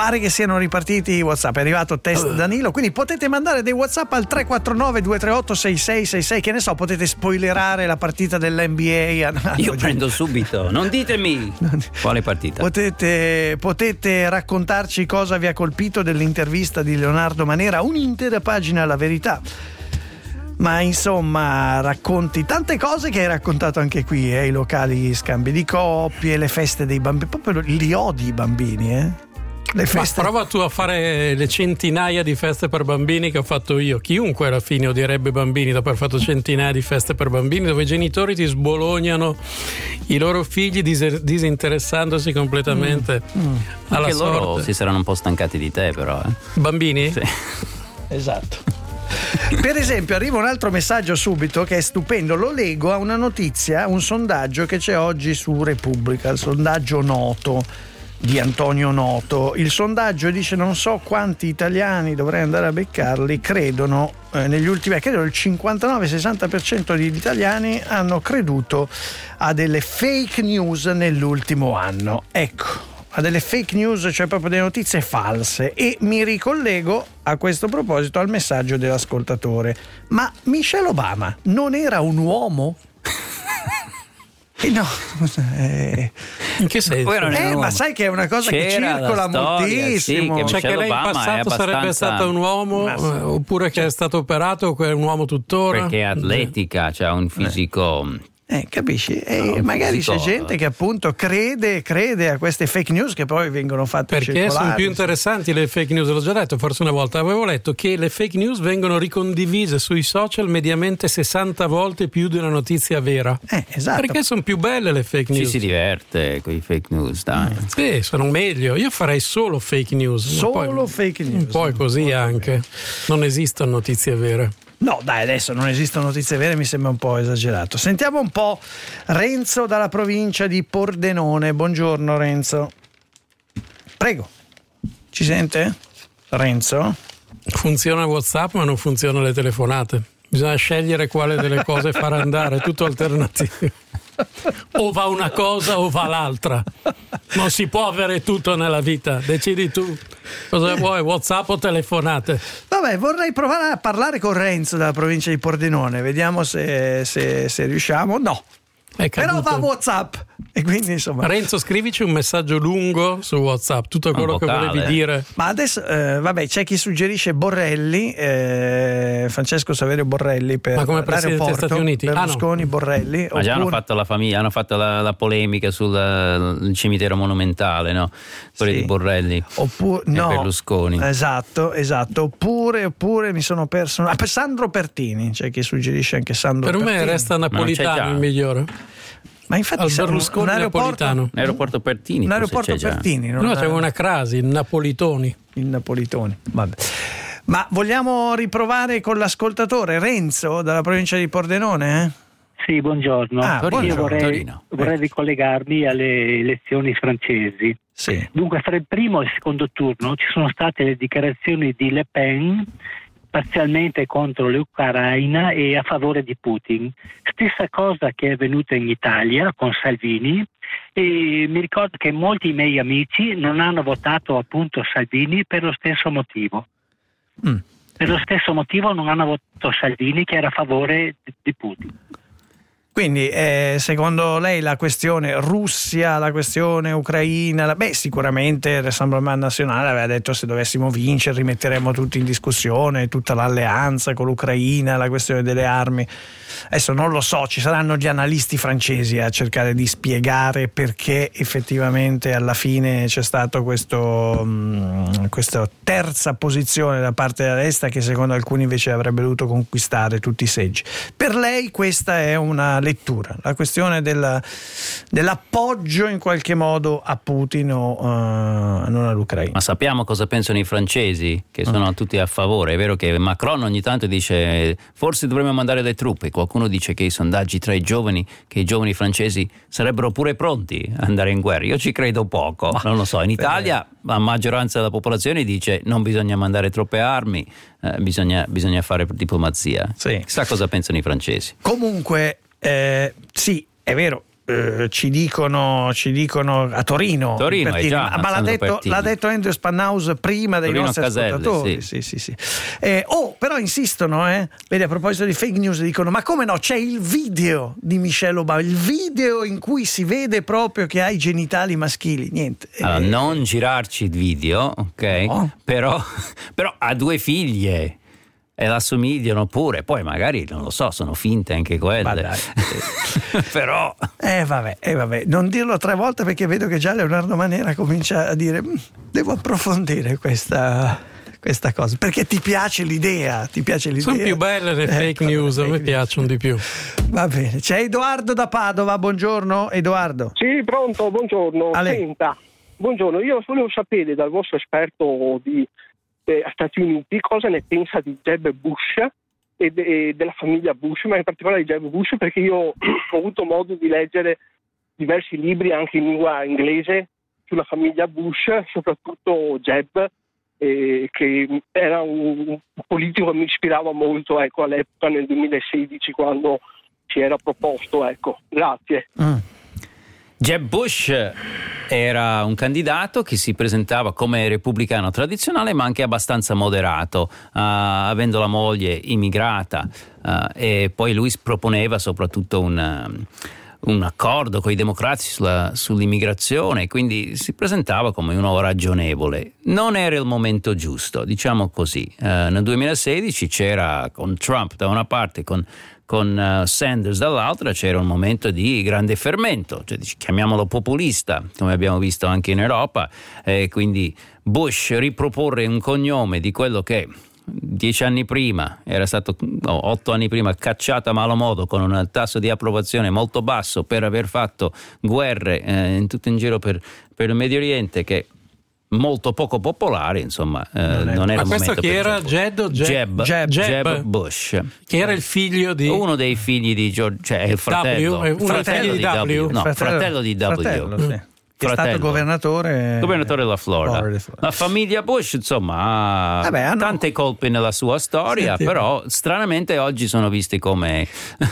pare che siano ripartiti i WhatsApp, è arrivato test Danilo, quindi potete mandare dei WhatsApp al tre quattro nove due tre otto sei sei sei sei, che ne so, potete spoilerare la partita dell'N B A. Io prendo subito, non ditemi quale partita. Potete, potete raccontarci cosa vi ha colpito dell'intervista di Leonardo Manera, un'intera pagina alla Verità. Ma insomma, racconti tante cose che hai raccontato anche qui, eh? I locali scambi di coppie, le feste dei bambini, proprio li odi i bambini, eh? Le feste... Ma prova tu a fare le centinaia di feste per bambini che ho fatto io. Chiunque alla fine odierebbe bambini dopo aver fatto centinaia di feste per bambini, dove i genitori ti sbolognano i loro figli dis- disinteressandosi completamente mm. Mm. alla Anche sorte. Loro si saranno un po' stancati di te, però. Eh? Bambini? Sì. Esatto. Per esempio arriva un altro messaggio subito che è stupendo, lo leggo a una notizia, un sondaggio che c'è oggi su Repubblica, il sondaggio Noto di Antonio Noto. Il sondaggio dice: non so quanti italiani, dovrei andare a beccarli, credono eh, negli ultimi anni, credo il cinquantanove sessanta per cento degli italiani hanno creduto a delle fake news nell'ultimo anno. Ecco, a delle fake news, cioè proprio delle notizie false. E mi ricollego a questo proposito al messaggio dell'ascoltatore: ma Michelle Obama non era un uomo? Eh no, eh, in che senso? Eh, ma sai che è una cosa C'era che circola storia, moltissimo. sì, che cioè che lei in Obama passato abbastanza... sarebbe stato un uomo, Ma sì. eh, oppure che è stato operato o che è un uomo tuttora? Perché è atletica, c'ha cioè un fisico... Eh, capisci? E No, magari fisico... c'è gente che appunto crede, crede a queste fake news che poi vengono fatte Perché circolare. sono più interessanti le fake news, l'ho già detto forse una volta, avevo letto che le fake news vengono ricondivise sui social mediamente sessanta volte più di una notizia vera. Eh, esatto. Perché sono più belle le fake news. Ci si diverte con i fake news, dai. Sì, sono meglio. Io farei solo fake news. Solo poi, fake news. Un po' è così anche. Non esistono notizie vere. No, dai, adesso non esistono notizie vere, mi sembra un po' esagerato. Sentiamo un po' Renzo dalla provincia di Pordenone. Buongiorno Renzo. Prego. Ci sente? Renzo? Funziona WhatsApp ma non funzionano le telefonate. Bisogna scegliere quale delle cose far andare, tutto alternativo. O va una cosa o va l'altra. Non si può avere tutto nella vita. Decidi tu cosa vuoi, WhatsApp o telefonate. Vabbè, vorrei provare a parlare con Renzo dalla provincia di Pordenone. Vediamo se, se, se riusciamo. No. Però va WhatsApp. E quindi insomma. Renzo, scrivici un messaggio lungo su WhatsApp, tutto quello che volevi dire. Ma adesso, eh, vabbè, c'è chi suggerisce Borrelli, eh, Francesco Saverio Borrelli per Ma come presidente degli l'aeroporto, Stati Uniti? Berlusconi, Ah, no. Borrelli. Ma oppure... già hanno fatto la famiglia, hanno fatto la, la polemica sul uh, cimitero monumentale, no? Quelli Sì. di Borrelli Oppure, e no, Berlusconi. Esatto, esatto. Oppure, oppure mi sono perso. Ah, per Sandro Pertini, c'è chi suggerisce anche Sandro Per Pertini. me resta Napolitano il migliore. Ma infatti Al sa- Berlusconi un aeroporto, napolitano. L'aeroporto Pertini. un forse aeroporto c'è già. Pertini, non No, è- c'è una crasi, il Napolitoni. il Napolitoni. Vabbè. Ma vogliamo riprovare con l'ascoltatore Renzo dalla provincia di Pordenone? Eh? Sì, buongiorno. Ah, Io buongiorno, vorrei, Torino. vorrei ricollegarmi alle elezioni francesi. Sì. Dunque, fra il primo e il secondo turno ci sono state le dichiarazioni di Le Pen parzialmente contro l'Ucraina e a favore di Putin. Stessa cosa che è avvenuta in Italia con Salvini, e mi ricordo che molti miei amici non hanno votato appunto Salvini per lo stesso motivo. Mm. Per lo stesso motivo non hanno votato Salvini, che era a favore di, di Putin. Quindi eh, secondo lei la questione Russia, la questione Ucraina, la... beh sicuramente il Rassemblement Nazionale aveva detto se dovessimo vincere rimetteremo tutto in discussione, tutta l'alleanza con l'Ucraina, la questione delle armi. Adesso non lo so, ci saranno gli analisti francesi a cercare di spiegare perché effettivamente alla fine c'è stato questo mh, questa terza posizione da parte della destra che secondo alcuni invece avrebbe dovuto conquistare tutti i seggi. Per lei questa è una lettura, la questione della, dell'appoggio in qualche modo a Putin o uh, non all'Ucraina. Ma sappiamo cosa pensano i francesi, che sono mm. tutti a favore. È vero che Macron ogni tanto dice forse dovremmo mandare le truppe. Qualcuno dice che i sondaggi tra i giovani, che i giovani francesi sarebbero pure pronti a andare in guerra. Io ci credo poco, ma non lo so. In Italia la maggioranza della popolazione dice non bisogna mandare troppe armi, eh, bisogna, bisogna fare diplomazia. Sì. Chissà cosa pensano i francesi. Comunque Eh, sì, è vero, eh, ci dicono ci dicono a Torino, Torino è già, ma l'ha detto, l'ha detto Andrew Spanhaus prima dei Torino nostri Caselle, ascoltatori. sì. Sì, sì, sì. Eh, oh, però insistono, eh? Vedi, a proposito di fake news, dicono: ma come no? C'è il video di Michelle Obama, il video in cui si vede proprio che ha i genitali maschili. Niente. Allora, eh, non girarci il video, ok? No. Però, però ha due figlie e la somigliano pure, poi magari non lo so, sono finte anche quelle. Ma dai. Però eh vabbè, eh vabbè, non dirlo tre volte, perché vedo che già Leonardo Manera comincia a dire: devo approfondire questa, questa cosa, perché ti piace l'idea, ti piace l'idea. Sono più belle le fake ecco, news, a fake me news. piacciono di più. Va bene, c'è Edoardo da Padova, buongiorno Edoardo. Sì, pronto, buongiorno. A lei. Senta, buongiorno, io volevo sapere dal vostro esperto di eh, Stati Uniti cosa ne pensa di Jeb Bush e, de- e della famiglia Bush, ma in particolare di Jeb Bush, perché io ho avuto modo di leggere diversi libri anche in lingua inglese sulla famiglia Bush, soprattutto Jeb, eh, che era un, un politico che mi ispirava molto, ecco, all'epoca nel duemilasedici, quando si era proposto, ecco. Grazie. Mm. Jeb Bush era un candidato che si presentava come repubblicano tradizionale, ma anche abbastanza moderato, uh, avendo la moglie immigrata, uh, e poi lui proponeva soprattutto un, uh, un accordo con i democratici sulla, sull'immigrazione, quindi si presentava come uno ragionevole. Non era il momento giusto, diciamo così. Uh, nel duemilasedici c'era, con Trump da una parte, con con uh, Sanders dall'altra, c'era un momento di grande fermento, cioè, chiamiamolo populista, come abbiamo visto anche in Europa, e quindi Bush riproporre un cognome di quello che dieci anni prima era stato, no, otto anni prima, cacciato a malo modo con un tasso di approvazione molto basso per aver fatto guerre eh, in tutto in giro per, per il Medio Oriente, che molto poco popolare, insomma, eh, non, è, non era. Ma questo chi era? Jed o Jeb? Jeb? Jeb, Jeb Jeb Bush, che era il figlio di uno dei figli di George, cioè il fratello, W, uno dei fratello figli di W, W. No, fratello, fratello di W, fratello, sì. Che è Fratello. stato governatore governatore della Florida. Florida. La famiglia Bush, insomma, ha Vabbè, hanno- tante colpe nella sua storia, Senti, però stranamente oggi sono visti come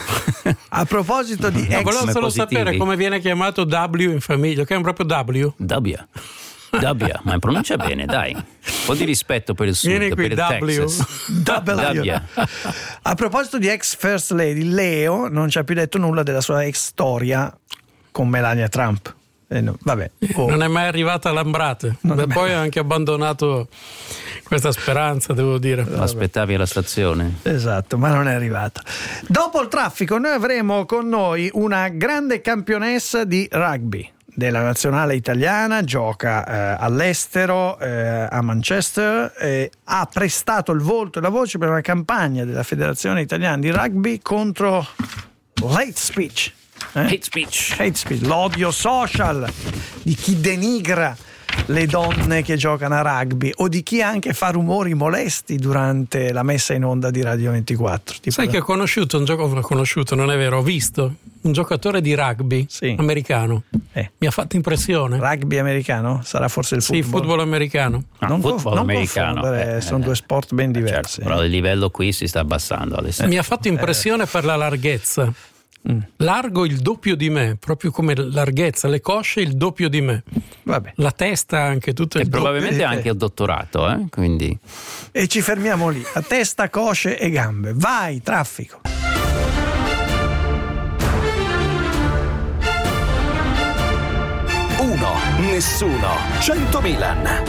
A proposito di No, ex, volevo solo positivi. sapere come viene chiamato W in famiglia, che è proprio W. W. W, ma pronuncia bene, dai. Un po' di rispetto per il sud, Vieni qui, per il W. Texas. W. W. A proposito di ex First Lady, Leo non ci ha più detto nulla della sua ex storia con Melania Trump. Eh no, vabbè. Oh. Non è mai arrivata a Lambrate. Non è Beh, mai- poi ha anche abbandonato questa speranza, devo dire. Aspettavi alla stazione. Esatto, ma non è arrivata. Dopo il traffico noi avremo con noi una grande campionessa di rugby della nazionale italiana, gioca eh, all'estero, eh, a Manchester, eh, ha prestato il volto e la voce per una campagna della Federazione Italiana di Rugby contro l'hate speech. Eh? Hate speech. Hate speech, l'odio social di chi denigra le donne che giocano a rugby o di chi anche fa rumori molesti durante la messa in onda di Radio ventiquattro. Tipo Sai la- che ho conosciuto un gioco, ho conosciuto, non è vero, ho visto un giocatore di rugby Sì. americano. Eh. Mi ha fatto impressione. Rugby americano? Sarà forse il Sì, football? football americano. Ah, non football conf- non americano. confondere, Eh, sono eh, due sport ben certo, diversi. però il livello qui si sta abbassando, Alessandro. Mi ha fatto impressione per la larghezza. Mm. Largo il doppio di me, proprio come larghezza, le cosce il doppio di me, Vabbè. la testa anche tutto E il doppio. probabilmente anche il dottorato, eh? Quindi E ci fermiamo lì, a testa, cosce e gambe. Vai, traffico. Uno, nessuno, cento Milan.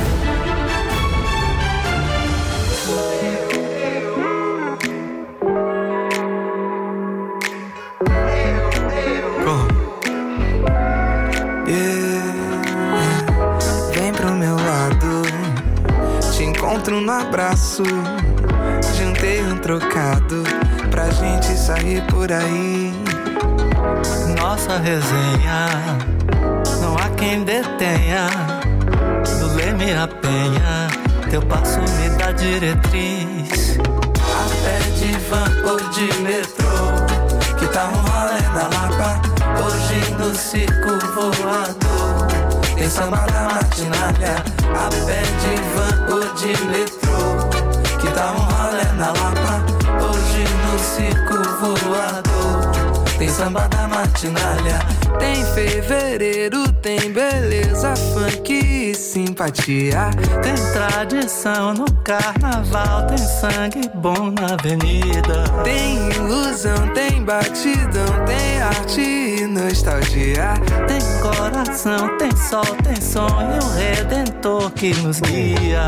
Vem pro meu lado, te encontro no abraço. Juntei um trocado pra gente sair por aí. Nossa resenha, não há quem detenha. Do Leme a Penha, teu passo me dá diretriz. A pé de van ou de metrô, que tá um rolê na Lapa. Hoje no circo voador, tem samba da martinalha. A pé de van ou de metrô, que tá um rolê na Lapa. Hoje no circo voador, tem samba da marginalia. Tem fevereiro, tem beleza, funk e simpatia. Tem tradição no carnaval, tem sangue bom na avenida. Tem ilusão, tem batidão, tem arte e nostalgia. Tem coração, tem sol, tem sonho, o Redentor che nos guia.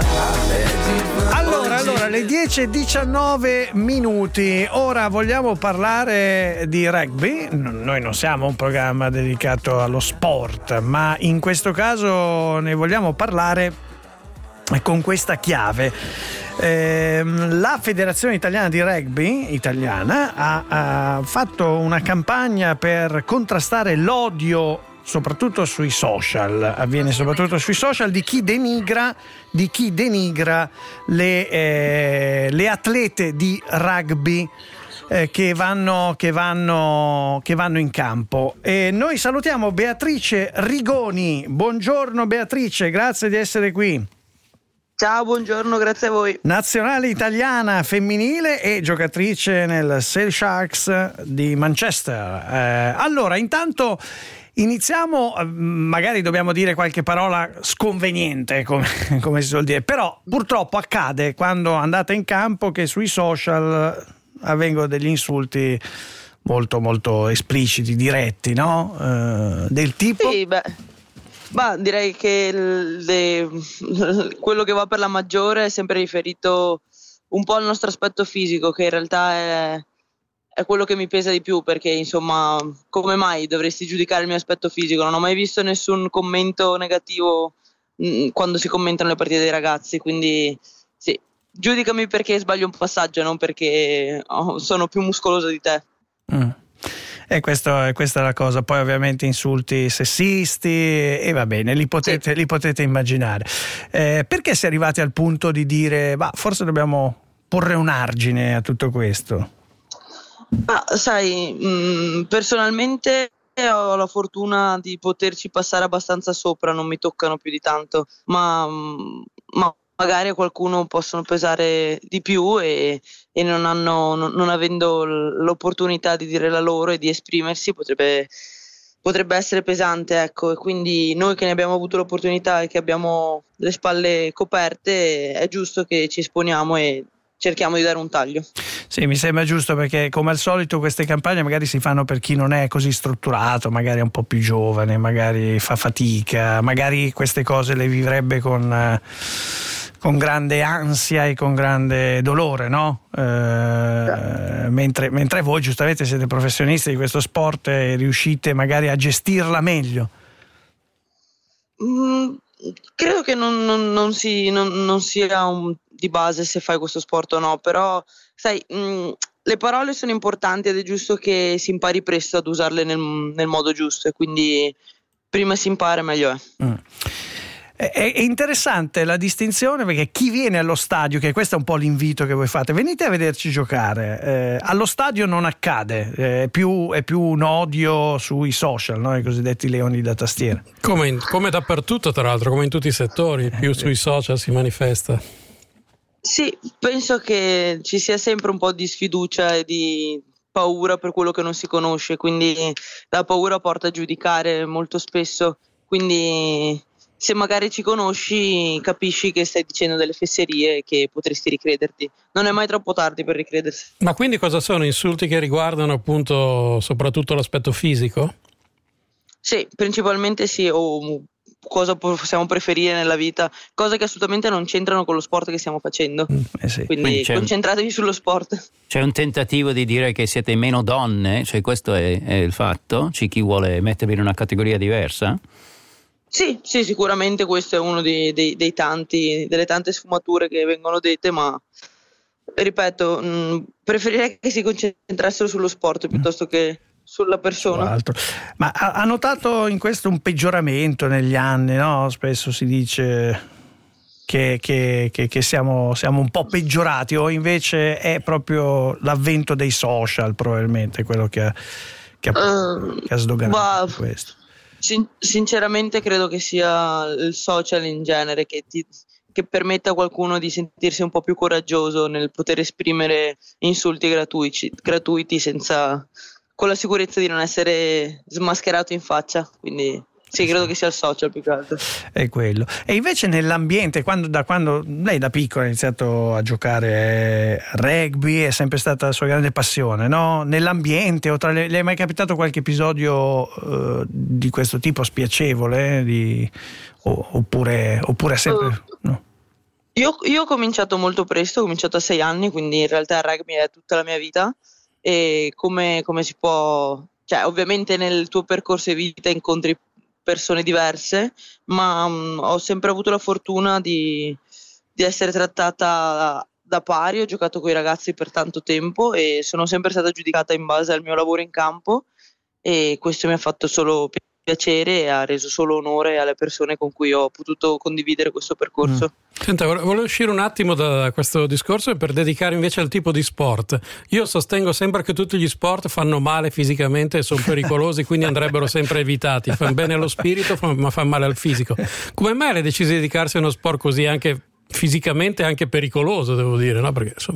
Allora, allora, le dieci e diciannove minuti. Ora vogliamo parlare di rugby. Noi non siamo un programma dedicato allo sport, ma in questo caso ne vogliamo parlare con questa chiave. Eh, la Federazione Italiana di Rugby italiana ha, ha fatto una campagna per contrastare l'odio soprattutto sui social, avviene soprattutto sui social, di chi denigra di chi denigra le, eh, le atlete di rugby eh, che vanno che vanno che vanno in campo. E noi salutiamo Beatrice Rigoni. Buongiorno Beatrice, grazie di essere qui. Ciao, buongiorno, grazie a voi. Nazionale italiana femminile e giocatrice nel Sale Sharks di Manchester. Eh, allora, intanto iniziamo, magari dobbiamo dire qualche parola sconveniente, come, come si suol dire, però purtroppo accade quando andate in campo che sui social avvengono degli insulti molto molto espliciti, diretti, no? Eh, del tipo... Sì, beh, bah, direi che le, quello che va per la maggiore è sempre riferito un po' al nostro aspetto fisico, che in realtà è... è quello che mi pesa di più, perché insomma, come mai dovresti giudicare il mio aspetto fisico? Non ho mai visto nessun commento negativo mh, quando si commentano le partite dei ragazzi, quindi sì, giudicami perché sbaglio un passaggio, non perché oh, sono più muscoloso di te. Mm. E questo, questa è la cosa. Poi ovviamente insulti sessisti e va bene, li potete, sì. li potete immaginare. Eh, perché si è arrivati al punto di dire, bah, forse dobbiamo porre un argine a tutto questo? Ah, sai, mh, personalmente ho la fortuna di poterci passare abbastanza sopra, non mi toccano più di tanto, ma, mh, ma magari a qualcuno possono pesare di più e, e non, hanno, non, non avendo l'opportunità di dire la loro e di esprimersi potrebbe, potrebbe essere pesante, ecco. E quindi noi che ne abbiamo avuto l'opportunità e che abbiamo le spalle coperte è giusto che ci esponiamo e cerchiamo di dare un taglio. Sì, mi sembra giusto, perché come al solito queste campagne magari si fanno per chi non è così strutturato, magari è un po' più giovane, magari fa fatica, magari queste cose le vivrebbe con, con grande ansia e con grande dolore, no? Eh, yeah. mentre, mentre voi giustamente siete professionisti di questo sport e riuscite magari a gestirla meglio. Mm, credo che non, non, non, si, non, non sia un di base se fai questo sport o no, però sai, mh, le parole sono importanti ed è giusto che si impari presto ad usarle nel, nel modo giusto, e quindi prima si impara meglio è. Mm. È, è interessante la distinzione, perché chi viene allo stadio, che questo è un po' l'invito che voi fate, venite a vederci giocare, eh, allo stadio non accade, eh, è, più, è più un odio sui social, no? I cosiddetti leoni da tastiera. Come, in, come dappertutto, tra l'altro, come in tutti i settori, più sui social si manifesta. Sì, penso che ci sia sempre un po' di sfiducia e di paura per quello che non si conosce, quindi la paura porta a giudicare molto spesso, quindi se magari ci conosci capisci che stai dicendo delle fesserie e che potresti ricrederti. Non è mai troppo tardi per ricredersi. Ma quindi cosa sono? Insulti che riguardano appunto soprattutto l'aspetto fisico? Sì, principalmente sì, o cosa possiamo preferire nella vita, cose che assolutamente non c'entrano con lo sport che stiamo facendo. Eh sì. Quindi, Quindi c'è concentratevi sullo sport. C'è un tentativo di dire che siete meno donne, cioè questo è, è il fatto? C'è chi vuole mettervi in una categoria diversa? Sì, sì, sicuramente questo è uno dei, dei, dei tanti, delle tante sfumature che vengono dette, ma ripeto, mh, preferirei che si concentrassero sullo sport piuttosto che sulla persona. Ma ha, ha notato in questo un peggioramento negli anni, no? Spesso si dice che, che, che, che siamo, siamo un po' peggiorati, o invece è proprio l'avvento dei social probabilmente quello che ha, che ha, uh, che ha sdoganato bah, questo? Sin- sinceramente credo che sia il social in genere che ti che permetta a qualcuno di sentirsi un po' più coraggioso nel poter esprimere insulti gratuiti, gratuiti senza con la sicurezza di non essere smascherato in faccia, quindi sì, credo che sia il social più che altro. È quello. E invece nell'ambiente, quando, da quando lei da piccola ha iniziato a giocare a rugby, è sempre stata la sua grande passione, no? Nell'ambiente, o tra le, le è mai capitato qualche episodio uh, di questo tipo spiacevole? Di, o, oppure, oppure sempre... Uh, no? Io, io ho cominciato molto presto, ho cominciato a sei anni, quindi in realtà il rugby è tutta la mia vita, e come, come si può... Cioè, ovviamente nel tuo percorso di vita incontri persone diverse, ma um, ho sempre avuto la fortuna di, di essere trattata da pari. Ho giocato con i ragazzi per tanto tempo e sono sempre stata giudicata in base al mio lavoro in campo, e questo mi ha fatto solo piacere e ha reso solo onore alle persone con cui ho potuto condividere questo percorso. Mm. Senta, volevo uscire un attimo da questo discorso per dedicare invece al tipo di sport. Io sostengo sempre che tutti gli sport fanno male fisicamente e sono pericolosi, quindi andrebbero sempre evitati. Fanno bene allo spirito, ma fanno male al fisico. Come mai lei decise di dedicarsi a uno sport così anche fisicamente anche pericoloso, devo dire, no? Perché insomma...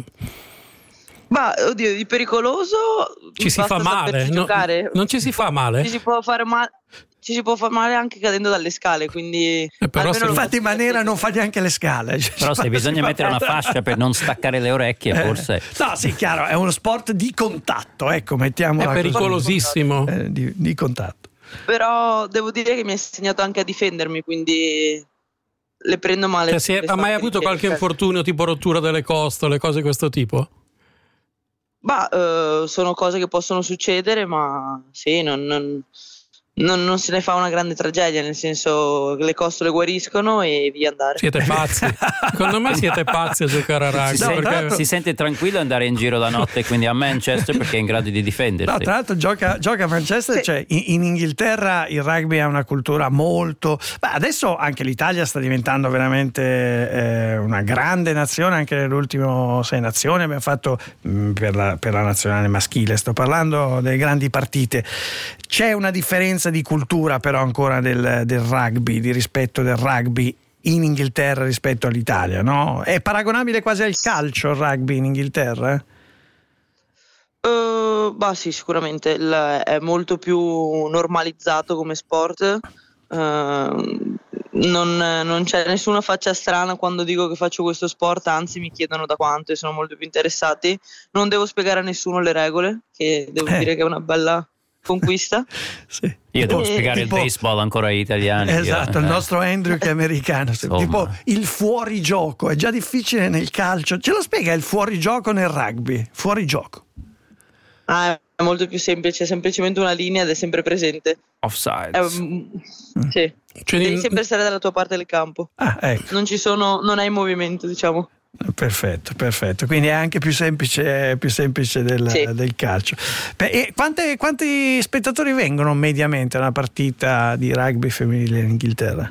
Ma oddio, di pericoloso ci si fa male, no, non ci si fa male? Ci si può fare male, ci si può fare male anche cadendo dalle scale, quindi eh, però se infatti Manera non fa neanche le scale, cioè, però se bisogna mettere una fascia per non staccare le orecchie, eh, forse no, sì, chiaro, è uno sport di contatto, ecco, mettiamola, è pericolosissimo, eh, di, di contatto. Però devo dire che mi ha insegnato anche a difendermi, quindi le prendo male. Cioè, si è, ha mai avuto qualche infortunio tipo rottura delle costole, cose di questo tipo? Bah, uh, sono cose che possono succedere, ma sì, non, non, non, non se ne fa una grande tragedia, nel senso che le costole guariscono e via andare. Siete pazzi, secondo me siete pazzi a giocare a rugby. Si, no, sente, perché... si sente tranquillo andare in giro la notte, quindi a Manchester, perché è in grado di difendersi. No, tra l'altro gioca, gioca a Manchester, sì. Cioè in, in Inghilterra il rugby ha una cultura molto... Beh, adesso anche l'Italia sta diventando veramente eh, una grande nazione, anche nell'ultimo Sei Nazioni abbiamo fatto mh, per, la, per la nazionale maschile, sto parlando delle grandi partite. C'è una differenza di cultura però ancora del, del rugby, di rispetto del rugby in Inghilterra rispetto all'Italia, no? È paragonabile quasi al calcio il rugby in Inghilterra? Uh, bah sì, sicuramente il, è molto più normalizzato come sport. Uh, non, non c'è nessuna faccia strana quando dico che faccio questo sport, anzi mi chiedono da quanto e sono molto più interessati. Non devo spiegare a nessuno le regole, che devo eh. dire che è una bella conquista. Sì. Io devo e, spiegare tipo, il baseball ancora agli italiani. Esatto, io, il eh. nostro Andrew che è americano. Insomma. Tipo il fuorigioco, è già difficile nel calcio. Ce lo spiega il fuorigioco nel rugby? Fuorigioco. Ah, è molto più semplice, è semplicemente una linea ed è sempre presente. Offside. È, mm. Sì. Cioè, devi sempre stare dalla tua parte del campo. Ah, ecco. Non ci sono, non hai movimento, diciamo. Perfetto, perfetto. Quindi è anche più semplice, più semplice del, sì. del calcio. E quante, quanti spettatori vengono mediamente a una partita di rugby femminile in Inghilterra?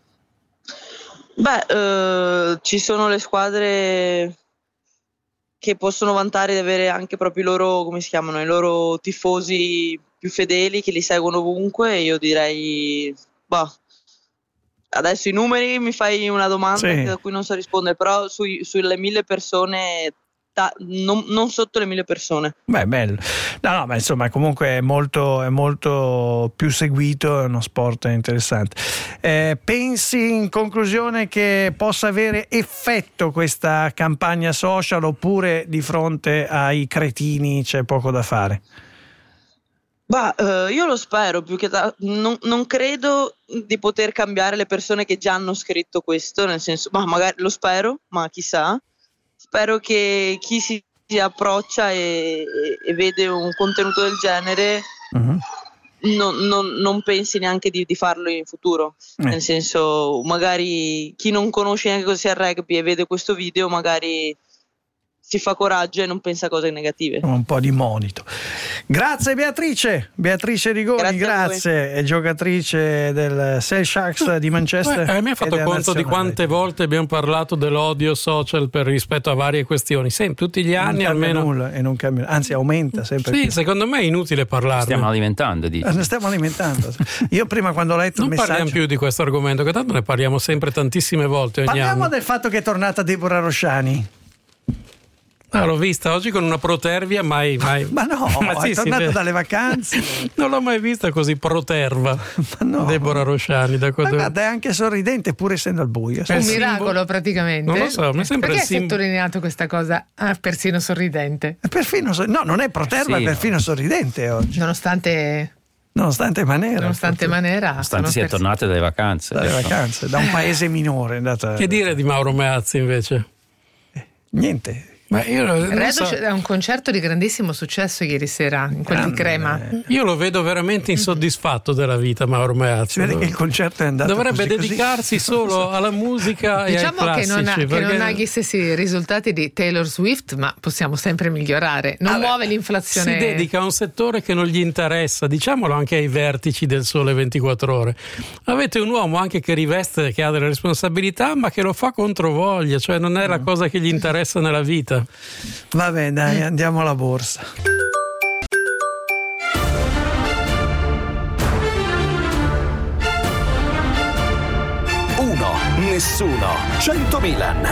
Beh, eh, ci sono le squadre che possono vantare di avere anche proprio i loro, come si chiamano, i loro tifosi più fedeli che li seguono ovunque. Io direi, bah, adesso i numeri mi fai una domanda sì. a cui non so rispondere, però sui, sulle mille persone, ta, non, non sotto le mille persone. Beh, bello. No, no, ma insomma comunque è molto, è molto più seguito, è uno sport interessante. Eh, pensi in conclusione che possa avere effetto questa campagna social, oppure di fronte ai cretini c'è poco da fare? Bah, eh, io lo spero, più che da, non, non credo di poter cambiare le persone che già hanno scritto questo, nel senso, ma magari lo spero, ma chissà. Spero che chi si, si approccia e, e, e vede un contenuto del genere uh-huh. non, non, non pensi neanche di, di farlo in futuro. Eh. Nel senso, magari chi non conosce neanche cosa sia il rugby e vede questo video, magari si fa coraggio e non pensa a cose negative. Un po' di monito. Grazie Beatrice, Beatrice Rigoni, grazie, grazie. È giocatrice del Sale Sharks di Manchester. Eh, mi ha fatto conto di quante volte abbiamo parlato dell'odio social per rispetto a varie questioni. Sempre, tutti gli anni non almeno. Nulla, e non cambia, anzi aumenta sempre. Sì, più. Secondo me è inutile parlarne. Stiamo alimentando, dici. Ne stiamo alimentando. Io prima quando ho letto non il messaggio. Non parliamo più di questo argomento, che tanto ne parliamo sempre tantissime volte ogni Parliamo anno. del fatto che è tornata Deborah Rosciani. Ah, l'ho vista oggi con una protervia, mai, mai. Ma no, Ma sì, è tornato sì, dalle vacanze. Non l'ho mai vista così proterva. Ma no. Deborah Rosciani, da Ma quando... guarda, è anche sorridente pur essendo al buio. È un miracolo praticamente. Non lo so, mi sembra Perché hai sim- sottolineato questa cosa? Ah, persino sorridente. Perfino, so- no, non è proterva, Sì, è perfino sorridente oggi. Nonostante, Nonostante Manera. nonostante Manera. Nonostante sono sia pers- tornate dalle vacanze. Dalle ecco. vacanze, da un paese minore è andata. Che dire di Mauro Meazzi invece? Niente. Ma io non Reduce so. è un concerto di grandissimo successo ieri sera, in quel di Crema. Io lo vedo veramente insoddisfatto della vita, Mauro Meazzi. Si vede che il concerto è andato Dovrebbe così, così. dedicarsi solo alla musica e ai Diciamo che classici. non ha, che perché- non ha gli stessi risultati di Taylor Swift, ma possiamo sempre migliorare. Non Vabbè, muove l'inflazione. Si dedica a un settore che non gli interessa, diciamolo anche ai vertici del Sole ventiquattro Ore. Avete un uomo anche che riveste, che ha delle responsabilità, ma che lo fa controvoglia, cioè non è la cosa che gli interessa nella vita. Vabbè, dai, andiamo alla borsa. Uno, nessuno, cento Milan.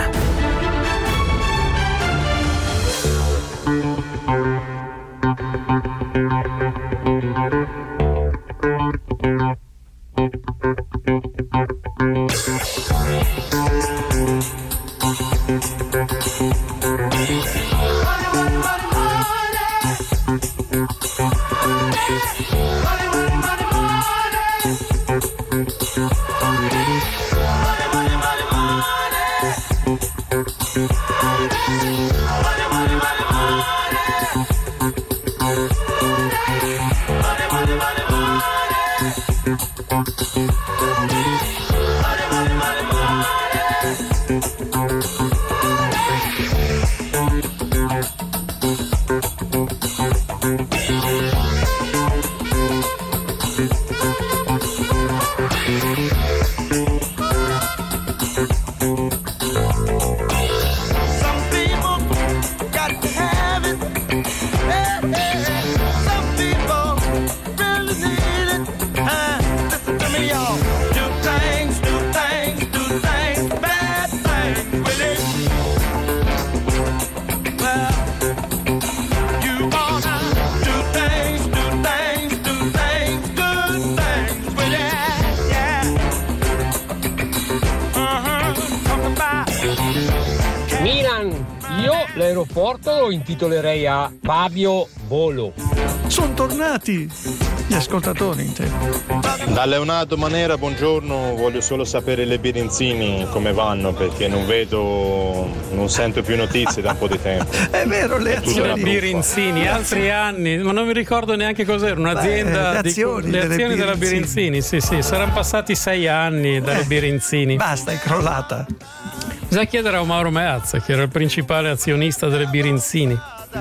L'aeroporto lo intitolerei a Fabio Volo. Sono tornati gli ascoltatori in tempo. Da Leonardo Manera, buongiorno, voglio solo sapere le Birinzini come vanno perché non vedo, non sento più notizie da un po' di tempo. È vero, le azioni Birinzini, altri anni, ma non mi ricordo neanche cos'era, un'azienda. Beh, le di- azioni le delle azioni della Birinzini. Birinzini, sì, sì, saranno passati sei anni dalle Eh, Birinzini. Basta, è crollata. Bisogna chiedere a Mauro Meazza, che era il principale azionista delle Birinzini.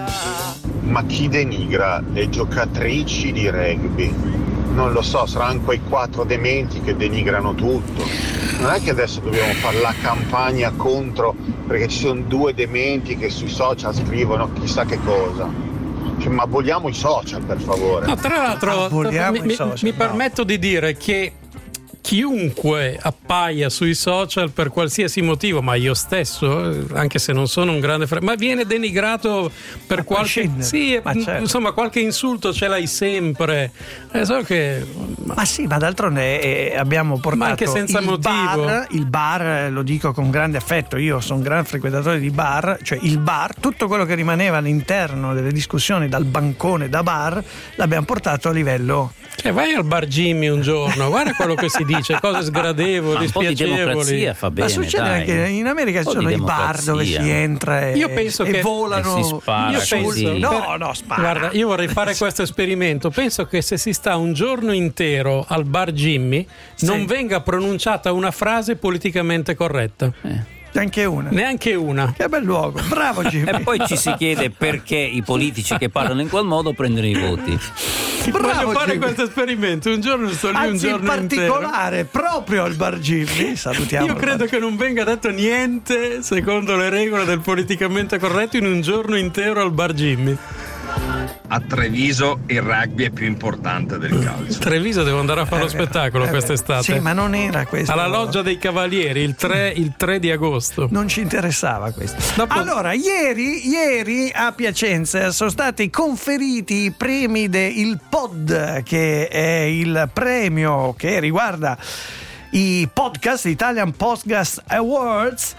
Ma chi denigra le giocatrici di rugby? Non lo so, saranno quei quattro dementi che denigrano tutto. Non è che adesso dobbiamo fare la campagna contro perché ci sono due dementi che sui social scrivono chissà che cosa. Cioè, ma aboliamo i social, per favore. No, tra l'altro, Aboliamo mi, i mi- social, mi no. permetto di dire che chiunque appaia sui social per qualsiasi motivo, ma io stesso, eh, anche se non sono un grande fre- ma viene denigrato per qualche prescindere. sì, Ma mm, certo. insomma, qualche insulto ce l'hai sempre. Eh, so che Ma sì, ma d'altronde eh, abbiamo portato Ma anche senza il motivo. bar, il bar, eh, lo dico con grande affetto, io sono un gran frequentatore di bar, cioè il bar, tutto quello che rimaneva all'interno delle discussioni dal bancone da bar, l'abbiamo portato a livello. cioè, vai al bar Jimmy un giorno, guarda quello che si dice, cose sgradevoli, Ma un po' di spiacevoli. democrazia fa bene. Ma succede dai. anche in America, ci Un po' sono di i bar democrazia. dove si entra e, Io penso e che- volano. E si spara Io penso, così. No, no, spara. Guarda, io vorrei fare questo esperimento. Penso che se si sta un giorno intero al bar Jimmy non Sì. venga pronunciata una frase politicamente corretta. Neanche una. Neanche una. Che bel luogo. Bravo Jimmy. E poi ci si chiede perché i politici che parlano in quel modo prendono i voti. Bravo, Voglio fare Jimmy. questo esperimento. Un giorno sto lì, un Anzi, in giorno intero. particolare proprio al bar Jimmy. Salutiamo. Io il credo bar- che non venga detto niente secondo le regole del politicamente corretto in un giorno intero al bar Jimmy. a Treviso il rugby è più importante del calcio. Treviso devo andare a fare lo spettacolo quest'estate. Sì, ma non era questo. Alla Loggia dei Cavalieri il tre, il tre di agosto. Non ci interessava questo. Dopo... Allora, ieri, ieri a Piacenza sono stati conferiti i premi del P O D, che è il premio che riguarda i podcast, Italian Podcast Awards,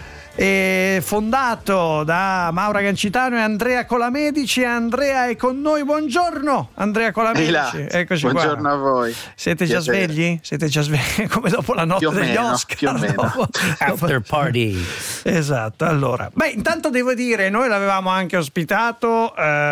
è fondato da Maura Gancitano e Andrea Colamedici. Andrea è con noi, buongiorno Andrea Colamedici. Eccoci buongiorno qua. a voi. Siete già Piacere. svegli? Siete già svegli? Come dopo la notte più o degli meno, Oscar, più o meno. dopo- After party. Esatto, allora. Beh, intanto devo dire, noi l'avevamo anche ospitato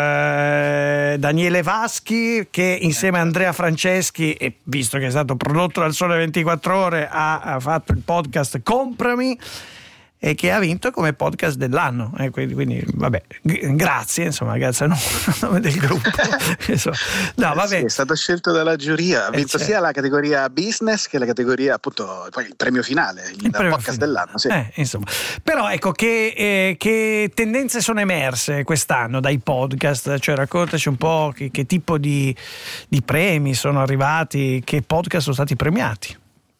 eh, Daniele Vaschi, che insieme a Andrea Franceschi, e visto che è stato prodotto dal Sole ventiquattro Ore, ha, ha fatto il podcast Comprami, e che ha vinto come podcast dell'anno, eh, quindi, quindi vabbè, g- grazie, insomma, grazie a nome del gruppo. Insomma, no, vabbè. Sì, è stato scelto dalla giuria, ha Eh, vinto certo. sia la categoria business che la categoria, appunto, poi il premio finale, il, Il premio podcast finale. dell'anno. Sì. Eh, insomma. Però ecco, che, eh, che tendenze sono emerse quest'anno dai podcast? Cioè, raccontaci un po' che, che tipo di, di premi sono arrivati, che podcast sono stati premiati.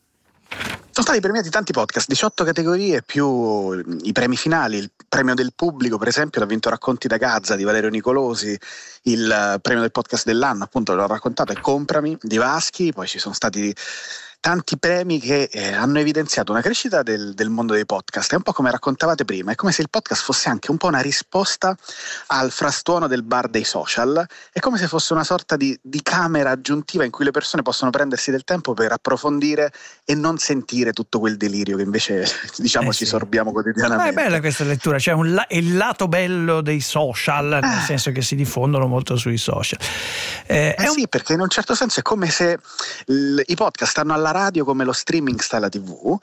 Sono stati premiati tanti podcast, diciotto categorie più i premi finali. Il premio del pubblico, per esempio, l'ha vinto Racconti da Gaza di Valerio Nicolosi. Il eh, premio del podcast dell'anno, appunto, l'ho raccontato, è Comprami di Vaschi. Poi ci sono stati tanti premi che eh, hanno evidenziato una crescita del, del mondo dei podcast. È un po' come raccontavate prima, è come se il podcast fosse anche un po' una risposta al frastuono del bar dei social. È come se fosse una sorta di, di camera aggiuntiva in cui le persone possono prendersi del tempo per approfondire e non sentire tutto quel delirio che invece, diciamo, Eh ci sì. sorbiamo Ma quotidianamente. è bella questa lettura, cioè un la- è il lato bello dei social, nel Ah. senso che si diffondono molto sui social. Eh, Eh sì, perché in un certo senso è come se l- i podcast stanno alla radio come lo streaming sta alla tivù,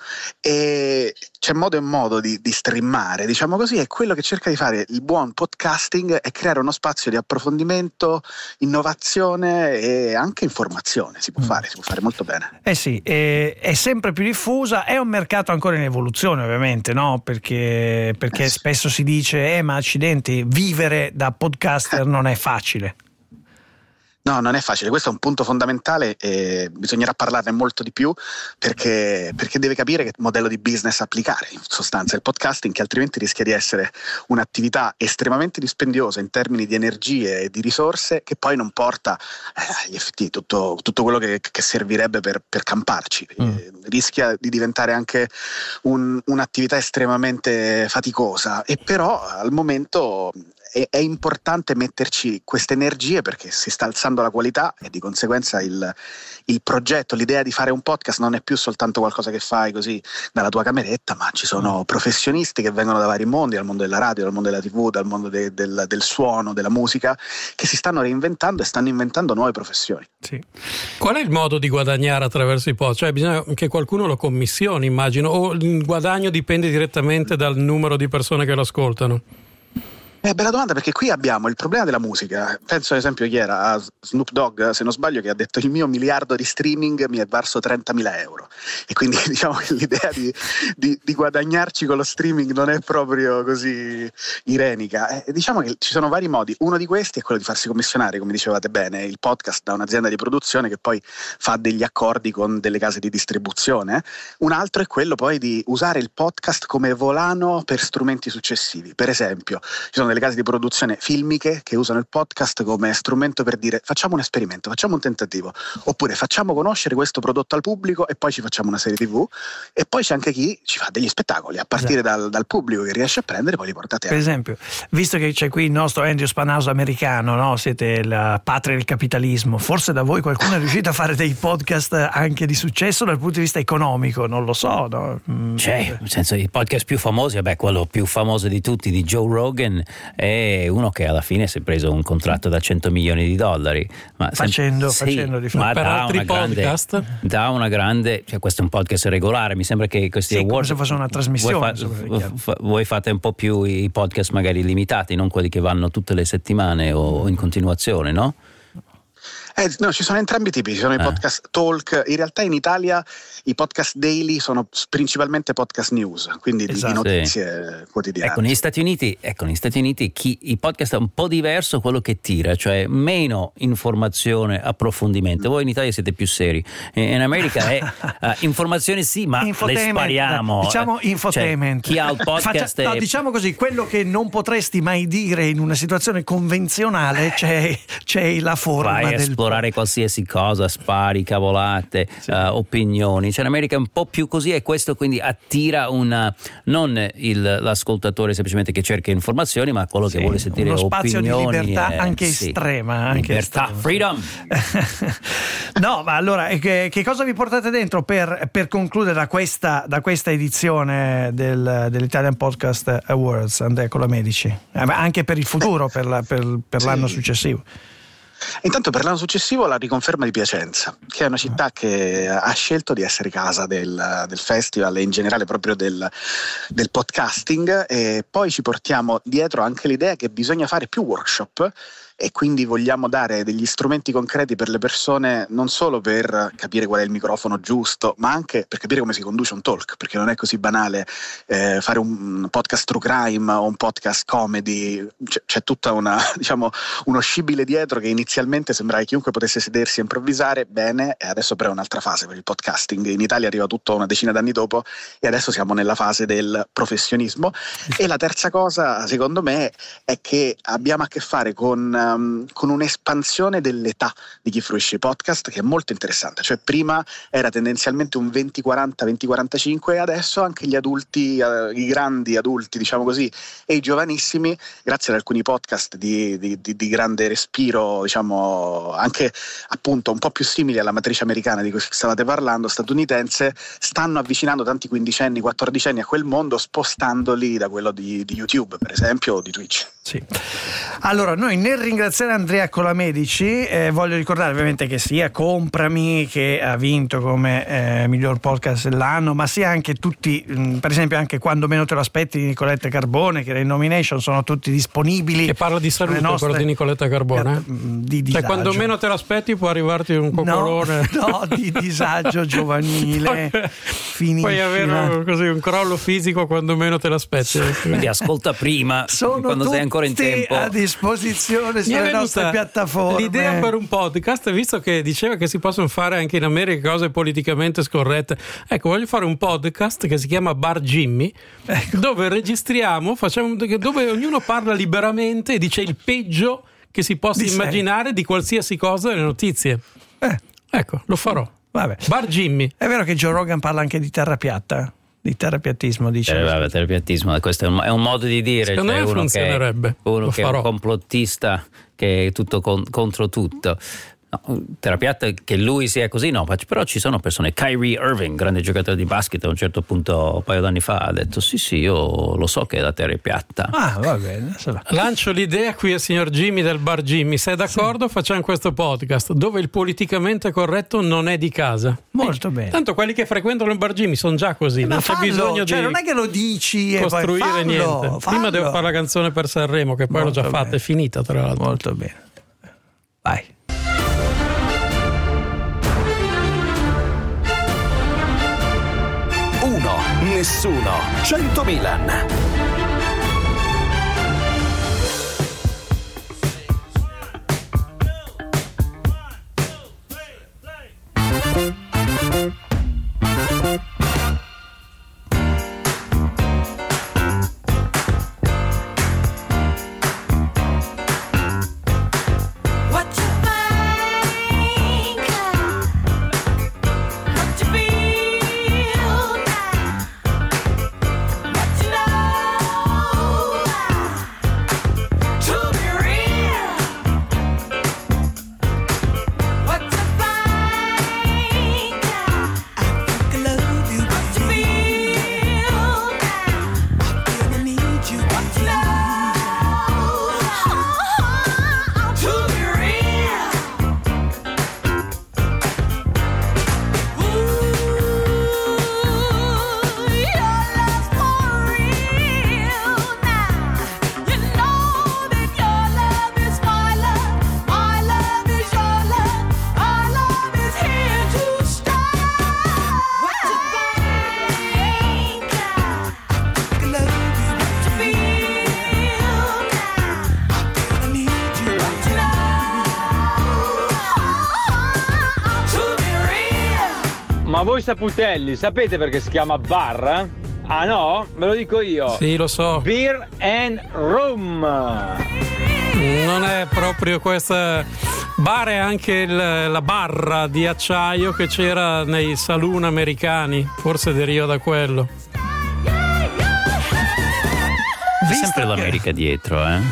e c'è modo e modo di, di streamare, diciamo così, e quello che cerca di fare il buon podcasting è creare uno spazio di approfondimento, innovazione e anche informazione. Si può fare, si può fare molto bene. Eh sì, è, è sempre più diffusa, è un mercato ancora in evoluzione, ovviamente, no? Perché, perché spesso si dice, eh ma accidenti, vivere da podcaster non è facile. No, non è facile, questo è un punto fondamentale e bisognerà parlarne molto di più, perché, perché deve capire che modello di business applicare, in sostanza il podcasting, che altrimenti rischia di essere un'attività estremamente dispendiosa in termini di energie e di risorse, che poi non porta eh, agli effetti tutto, tutto quello che, che servirebbe per, per camparci. Mm. Eh, rischia di diventare anche un, un'attività estremamente faticosa, e però al momento è, è importante metterci queste energie, perché si sta alzando la qualità e di conseguenza il, il progetto, l'idea di fare un podcast non è più soltanto qualcosa che fai così dalla tua cameretta, ma ci sono professionisti che vengono da vari mondi, dal mondo della radio, dal mondo della tivù, dal mondo de, del, del suono, della musica, che si stanno reinventando e stanno inventando nuove professioni. Sì. Qual è il modo di guadagnare attraverso i podcast? Cioè bisogna che qualcuno lo commissioni, immagino, o il guadagno dipende direttamente dal numero di persone che lo ascoltano? Eh, bella domanda, perché qui abbiamo il problema della musica. Penso ad esempio chi era a Snoop Dogg, se non sbaglio, che ha detto: il mio miliardo di streaming mi è varso trentamila euro, e quindi diciamo che l'idea di, di, di guadagnarci con lo streaming non è proprio così irenica. Eh, diciamo che ci sono vari modi. Uno di questi è quello di farsi commissionare, come dicevate bene, il podcast da un'azienda di produzione che poi fa degli accordi con delle case di distribuzione. Un altro è quello poi di usare il podcast come volano per strumenti successivi. Per esempio, ci sono delle case di produzione filmiche che usano il podcast come strumento per dire: facciamo un esperimento, facciamo un tentativo, oppure facciamo conoscere questo prodotto al pubblico e poi ci facciamo una serie tivù. E poi c'è anche chi ci fa degli spettacoli a partire Esatto. dal, dal pubblico che riesce a prendere, poi li porta a Per teatro. esempio, visto che c'è qui il nostro Andrew Spanauso americano, no? Siete la patria del capitalismo, forse da voi qualcuno è riuscito a fare dei podcast anche di successo dal punto di vista economico, non lo so, no? Mm. C'è, nel senso, i podcast più famosi, vabbè, quello più famoso di tutti, di Joe Rogan, è uno che alla fine si è preso un contratto da cento milioni di dollari, ma Facendo- sì, facendo di fatto. ma Per da altri una grande, podcast? da una grande, cioè questo è un podcast regolare, mi sembra che questi Sì, come awards se fosse una trasmissione, voi, insomma, è fa- chiaro. fa- voi fate un po' più i podcast magari limitati, non quelli che vanno tutte le settimane o in continuazione, no? Eh, no, ci sono entrambi i tipi, ci sono Ah. i podcast talk, in realtà in Italia i podcast daily sono principalmente podcast news, quindi di- Esatto. di notizie quotidiane. Ecco, negli Stati Uniti, ecco, negli Stati Uniti chi, i podcast è un po' diverso quello che tira, cioè meno informazione, approfondimento. Voi in Italia siete più seri. In America è eh, informazione sì, ma le Infotainment, spariamo. diciamo Eh, infotainment. Cioè, chi ha il podcast Faccia- no, è- diciamo così, quello che non potresti mai dire in una situazione convenzionale, c'è, c'è la forma vai a del esplorare qualsiasi cosa, spari, cavolate, eh, opinioni. Cioè in America è un po' più così e questo quindi attira una, non il, l'ascoltatore semplicemente che cerca informazioni, ma quello che vuole sentire uno spazio di opinioni. libertà eh, anche sì. estrema, anche Libertà, estrema. freedom. No, ma allora eh, che, che cosa vi portate dentro per, per concludere da questa, da questa edizione del, dell'Italian Podcast Awards, Andrea Colamedici? Eh, ma anche per il futuro, per, la- per- per Sì. l'anno successivo. Intanto per l'anno successivo la riconferma di Piacenza, che è una città che ha scelto di essere casa del, del festival e in generale proprio del, del podcasting, e poi ci portiamo dietro anche l'idea che bisogna fare più workshop e quindi vogliamo dare degli strumenti concreti per le persone, non solo per capire qual è il microfono giusto, ma anche per capire come si conduce un talk, perché non è così banale eh, fare un podcast true crime o un podcast comedy. C'è, c'è tutta una, diciamo, uno scibile dietro che inizialmente sembrava che chiunque potesse sedersi a improvvisare bene, e adesso però è un'altra fase per il podcasting. In Italia arriva tutto una decina d'anni dopo e adesso siamo nella fase del professionismo. E la terza cosa, secondo me, è che abbiamo a che fare con um, con un'espansione dell'età di chi fruisce i podcast, che è molto interessante. Cioè prima era tendenzialmente un venti quaranta, venti quarantacinque, e adesso anche gli adulti, eh, i grandi adulti, diciamo così, e i giovanissimi, grazie ad alcuni podcast di, di, di, di grande respiro, diciamo anche appunto un po' più simili alla matrice americana di cui stavate parlando, statunitense, stanno avvicinando tanti quindicenni, quattordicenni a quel mondo, spostandoli da quello di, di YouTube, per esempio, o di Twitch. Sì. Allora, noi nel ringraziare Andrea Colamedici, eh, voglio ricordare ovviamente che sia Comprami, che ha vinto come eh, miglior podcast dell'anno, ma sia anche tutti, mh, per esempio anche Quando meno te lo aspetti di Nicoletta Carbone, che era in nomination, sono tutti disponibili. Che parla di salute, nostre... quello di Nicoletta Carbone. eh? Di Cioè, disagio. quando meno te l'aspetti può arrivarti un coccolone. No, no, di disagio giovanile. Finisci, Puoi avere così un crollo fisico quando meno te l'aspetti. Quindi ascolta prima, sono quando sei ancora in tutti tempo. a disposizione Mi è sulle venuta nostre piattaforme. l'idea per un podcast, visto che diceva che si possono fare anche in America cose politicamente scorrette. Ecco, voglio fare un podcast che si chiama Bar Jimmy, Ecco. dove registriamo, facciamo, dove ognuno parla liberamente e dice il peggio che si possa Di sé. immaginare di qualsiasi cosa nelle notizie. Eh. Ecco, lo farò. Vabbè. Bar Jimmy. È vero che Joe Rogan parla anche di terra piatta? Di terrapiattismo, dice. Eh, vabbè, terapiattismo, questo è un, è un modo di dire. Secondo cioè me uno funzionerebbe. Che, uno Lo che è un farò. complottista, che è tutto con- contro tutto. No, terapiatta, che lui sia così, no, però ci sono persone. Kyrie Irving, grande giocatore di basket, a un certo punto, un paio d'anni fa, ha detto: sì, sì, io lo so che la terra è piatta. Ah, va bene. Lancio l'idea qui al signor Jimmy del Bar Jimmy. Se è d'accordo, sì, facciamo questo podcast dove il politicamente corretto non è di casa. Molto Eh, bene. Tanto quelli che frequentano il Bar Jimmy sono già così, Ma non c'è fallo, bisogno cioè, di non è che lo dici e costruire poi fallo, niente. fallo. Prima devo fare la canzone per Sanremo, che poi Molto l'ho già fatta, bene. è finita tra l'altro. Molto bene. Vai. Uno, nessuno, cento Milan. What you think? What you feel now? What you know? voi Saputelli, sapete perché si chiama bar? Ah no? Me lo dico io. Sì, lo so. Beer and Room. Non è proprio questa. Bar è anche il, la barra di acciaio che c'era nei saloon americani. Forse deriva da quello. C'è sempre l'America dietro, eh.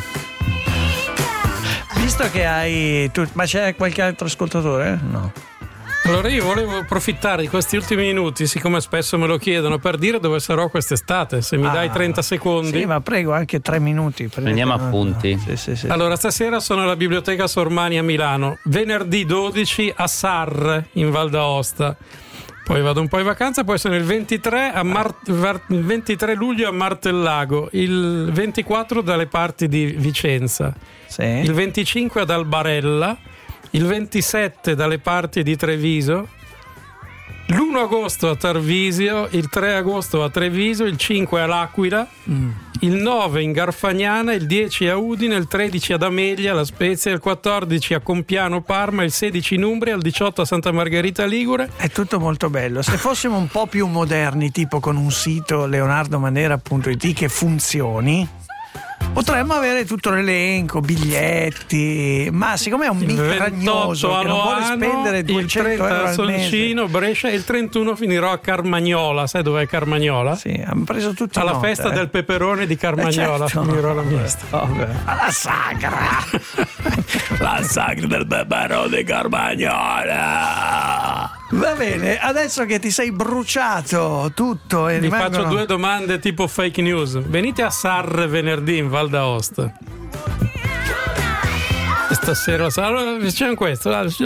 Visto che hai. Tu, ma c'è qualche altro ascoltatore? No. Allora io volevo approfittare di questi ultimi minuti, siccome spesso me lo chiedono, per dire dove sarò quest'estate. Se mi Ah, dai trenta secondi. Sì, ma prego, anche tre minuti. Prendiamo appunti. Sì, sì, sì. Allora, stasera sono alla Biblioteca Sormani a Milano, venerdì dodici a Sarre in Val d'Aosta. Poi vado un po' in vacanza, poi sono il ventitré, a Mar- il ventitré luglio a Martellago, il ventiquattro dalle parti di Vicenza, sì. Il venticinque ad Albarella, il ventisette dalle parti di Treviso, l'primo agosto a Tarvisio, il tre agosto a Treviso, il cinque all'Aquila, mm. il nove in Garfagnana, il dieci a Udine, il tredici ad Amelia, La Spezia, il quattordici a Compiano, Parma, il sedici in Umbria, il diciotto a Santa Margherita Ligure. È tutto molto bello. Se fossimo un po' più moderni, tipo con un sito leonardomanera punto it che funzioni, potremmo avere tutto l'elenco, biglietti, ma siccome è un mic ragnoso che non vuole spendere duecento il trenta euro a al mese. Soncino, Brescia, e il trentuno finirò a Carmagnola. Sai dov'è Carmagnola? Sì, hanno preso tutti alla nota, festa eh. del peperone di Carmagnola. Eh, certo. Finirò la mia alla sagra la sagra del peperone di Carmagnola. Va bene, adesso che ti sei bruciato tutto e vi rimangono... faccio due domande tipo fake news. Venite a Sarre venerdì in Val d'Aosta. Stasera allora, c'è questo. Sì,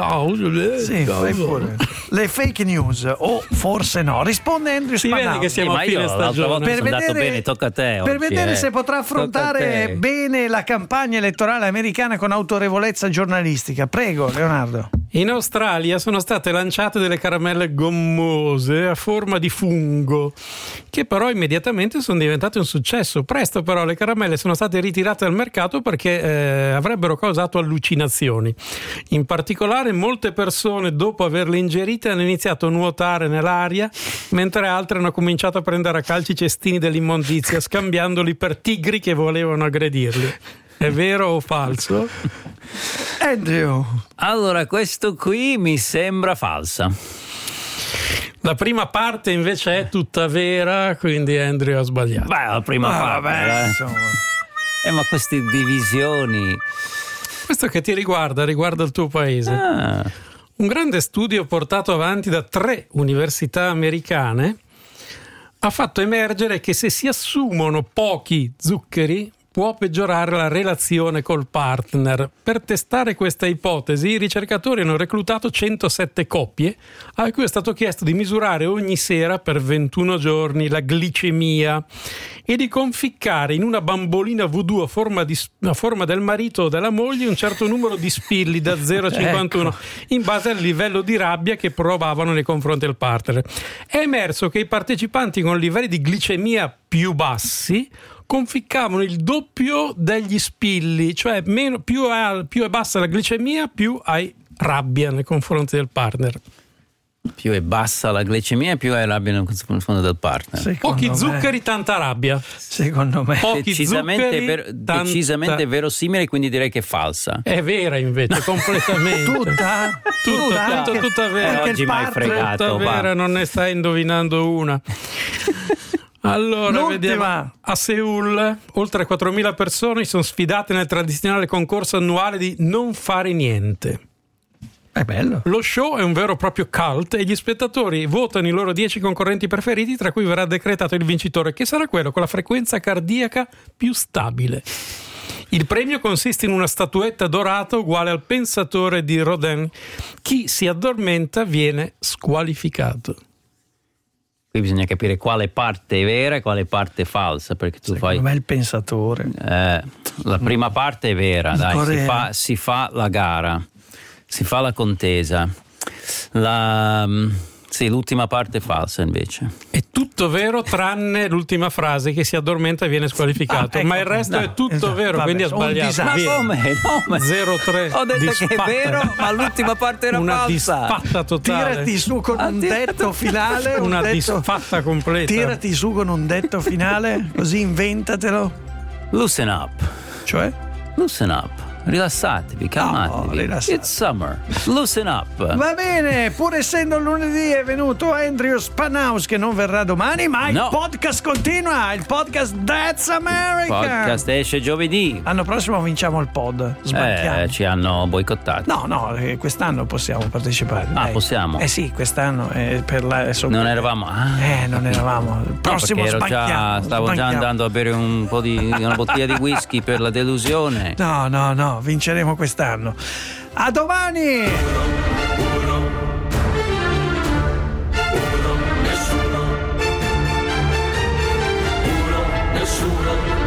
fai pure. Le fake news o forse no. Risponde Andrew Si Spannau. vede che siamo ma a fine io l'altra stagione. volta Per sono andato vedere- bene, tocca a te Per oggi, vedere eh. se potrà Tocca a affrontare te. bene la campagna elettorale americana con autorevolezza giornalistica. Prego, Leonardo. In Australia sono state lanciate delle caramelle gommose a forma di fungo, che però immediatamente sono diventate un successo. Presto però le caramelle sono state ritirate dal mercato perché eh, avrebbero causato allucinazioni. In particolare molte persone, dopo averle ingerite, hanno iniziato a nuotare nell'aria, mentre altre hanno cominciato a prendere a calci i cestini dell'immondizia, scambiandoli per tigri che volevano aggredirli. È vero o falso? Andrew. Allora, questo qui mi sembra falsa. La prima parte invece è tutta vera, quindi Andrew ha sbagliato. Beh, la prima Ah, parte. vabbè, eh. insomma. Eh, ma queste divisioni. Questo che ti riguarda, riguarda il tuo paese. Ah. Un grande studio portato avanti da tre università americane ha fatto emergere che se si assumono pochi zuccheri può peggiorare la relazione col partner. Per testare questa ipotesi, i ricercatori hanno reclutato centosette coppie a cui è stato chiesto di misurare ogni sera per ventuno giorni la glicemia e di conficcare in una bambolina voodoo a forma, di, a forma del marito o della moglie un certo numero di spilli da zero a cinquantuno in base al livello di rabbia che provavano nei confronti del partner. È emerso che i partecipanti con livelli di glicemia più bassi conficcavano il doppio degli spilli, cioè meno, più, è, più è bassa la glicemia, più hai rabbia nei confronti del partner. Più è bassa la glicemia, più hai rabbia nei confronti del partner. Secondo Pochi me- zuccheri, tanta rabbia. Secondo me. Pochi Decisamente, zuccheri, ver- tanta- decisamente verosimile, quindi direi che è falsa. È vera invece, completamente. Tutta? Tutta, Tutta? tutta, Anche- tutta vera. anche Oggi il mi hai partner- fregato. Tutta va. vera, non ne stai indovinando una. Allora, L'ultima. vediamo. A Seul oltre quattromila persone sono sfidate nel tradizionale concorso annuale di non fare niente. È bello. Lo show è un vero e proprio cult e gli spettatori votano i loro dieci concorrenti preferiti, tra cui verrà decretato il vincitore, che sarà quello con la frequenza cardiaca più stabile. Il premio consiste in una statuetta dorata uguale al pensatore di Rodin. Chi si addormenta viene squalificato. Qui bisogna capire quale parte è vera e quale parte è falsa, perché tu Secondo fai me è il pensatore. eh, la prima parte è vera, dai, si Corea. fa, si fa la gara, si fa la contesa, la, Sì, l'ultima parte è falsa invece. È tutto vero tranne l'ultima frase, che si addormenta e viene squalificato. Ah, ecco, ma il resto no, è tutto esatto, vero, vabbè, quindi ha un sbagliato. disastro. Ma come? No, ma- zero tre Ho detto che è vero, ma l'ultima parte era una falsa. disfatta totale. Tirati su con un detto finale. un Una detto- disfatta completa. Tirati su con un detto finale, così inventatelo. Loosen up. Cioè? Loosen up. Rilassatevi, calmatevi. rilassatevi. It's summer. Loosen up. Va bene, pur essendo lunedì è venuto Andrew Spanaus, che non verrà domani, ma No. il podcast continua, il podcast That's America. Podcast esce giovedì. L'anno prossimo vinciamo il pod, sbanchiamo. Eh, ci hanno boicottati. No, no, eh, quest'anno possiamo partecipare. Ah, dai. possiamo? Eh sì, quest'anno eh, per la adesso- Non eravamo. Ah. Eh, non eravamo. Il No, prossimo perché ero già, sbanchiamo, stavo già sbanchiamo. andando a bere un po' di una bottiglia di whisky per la delusione. No, no, no, vinceremo quest'anno. A domani! Nessuno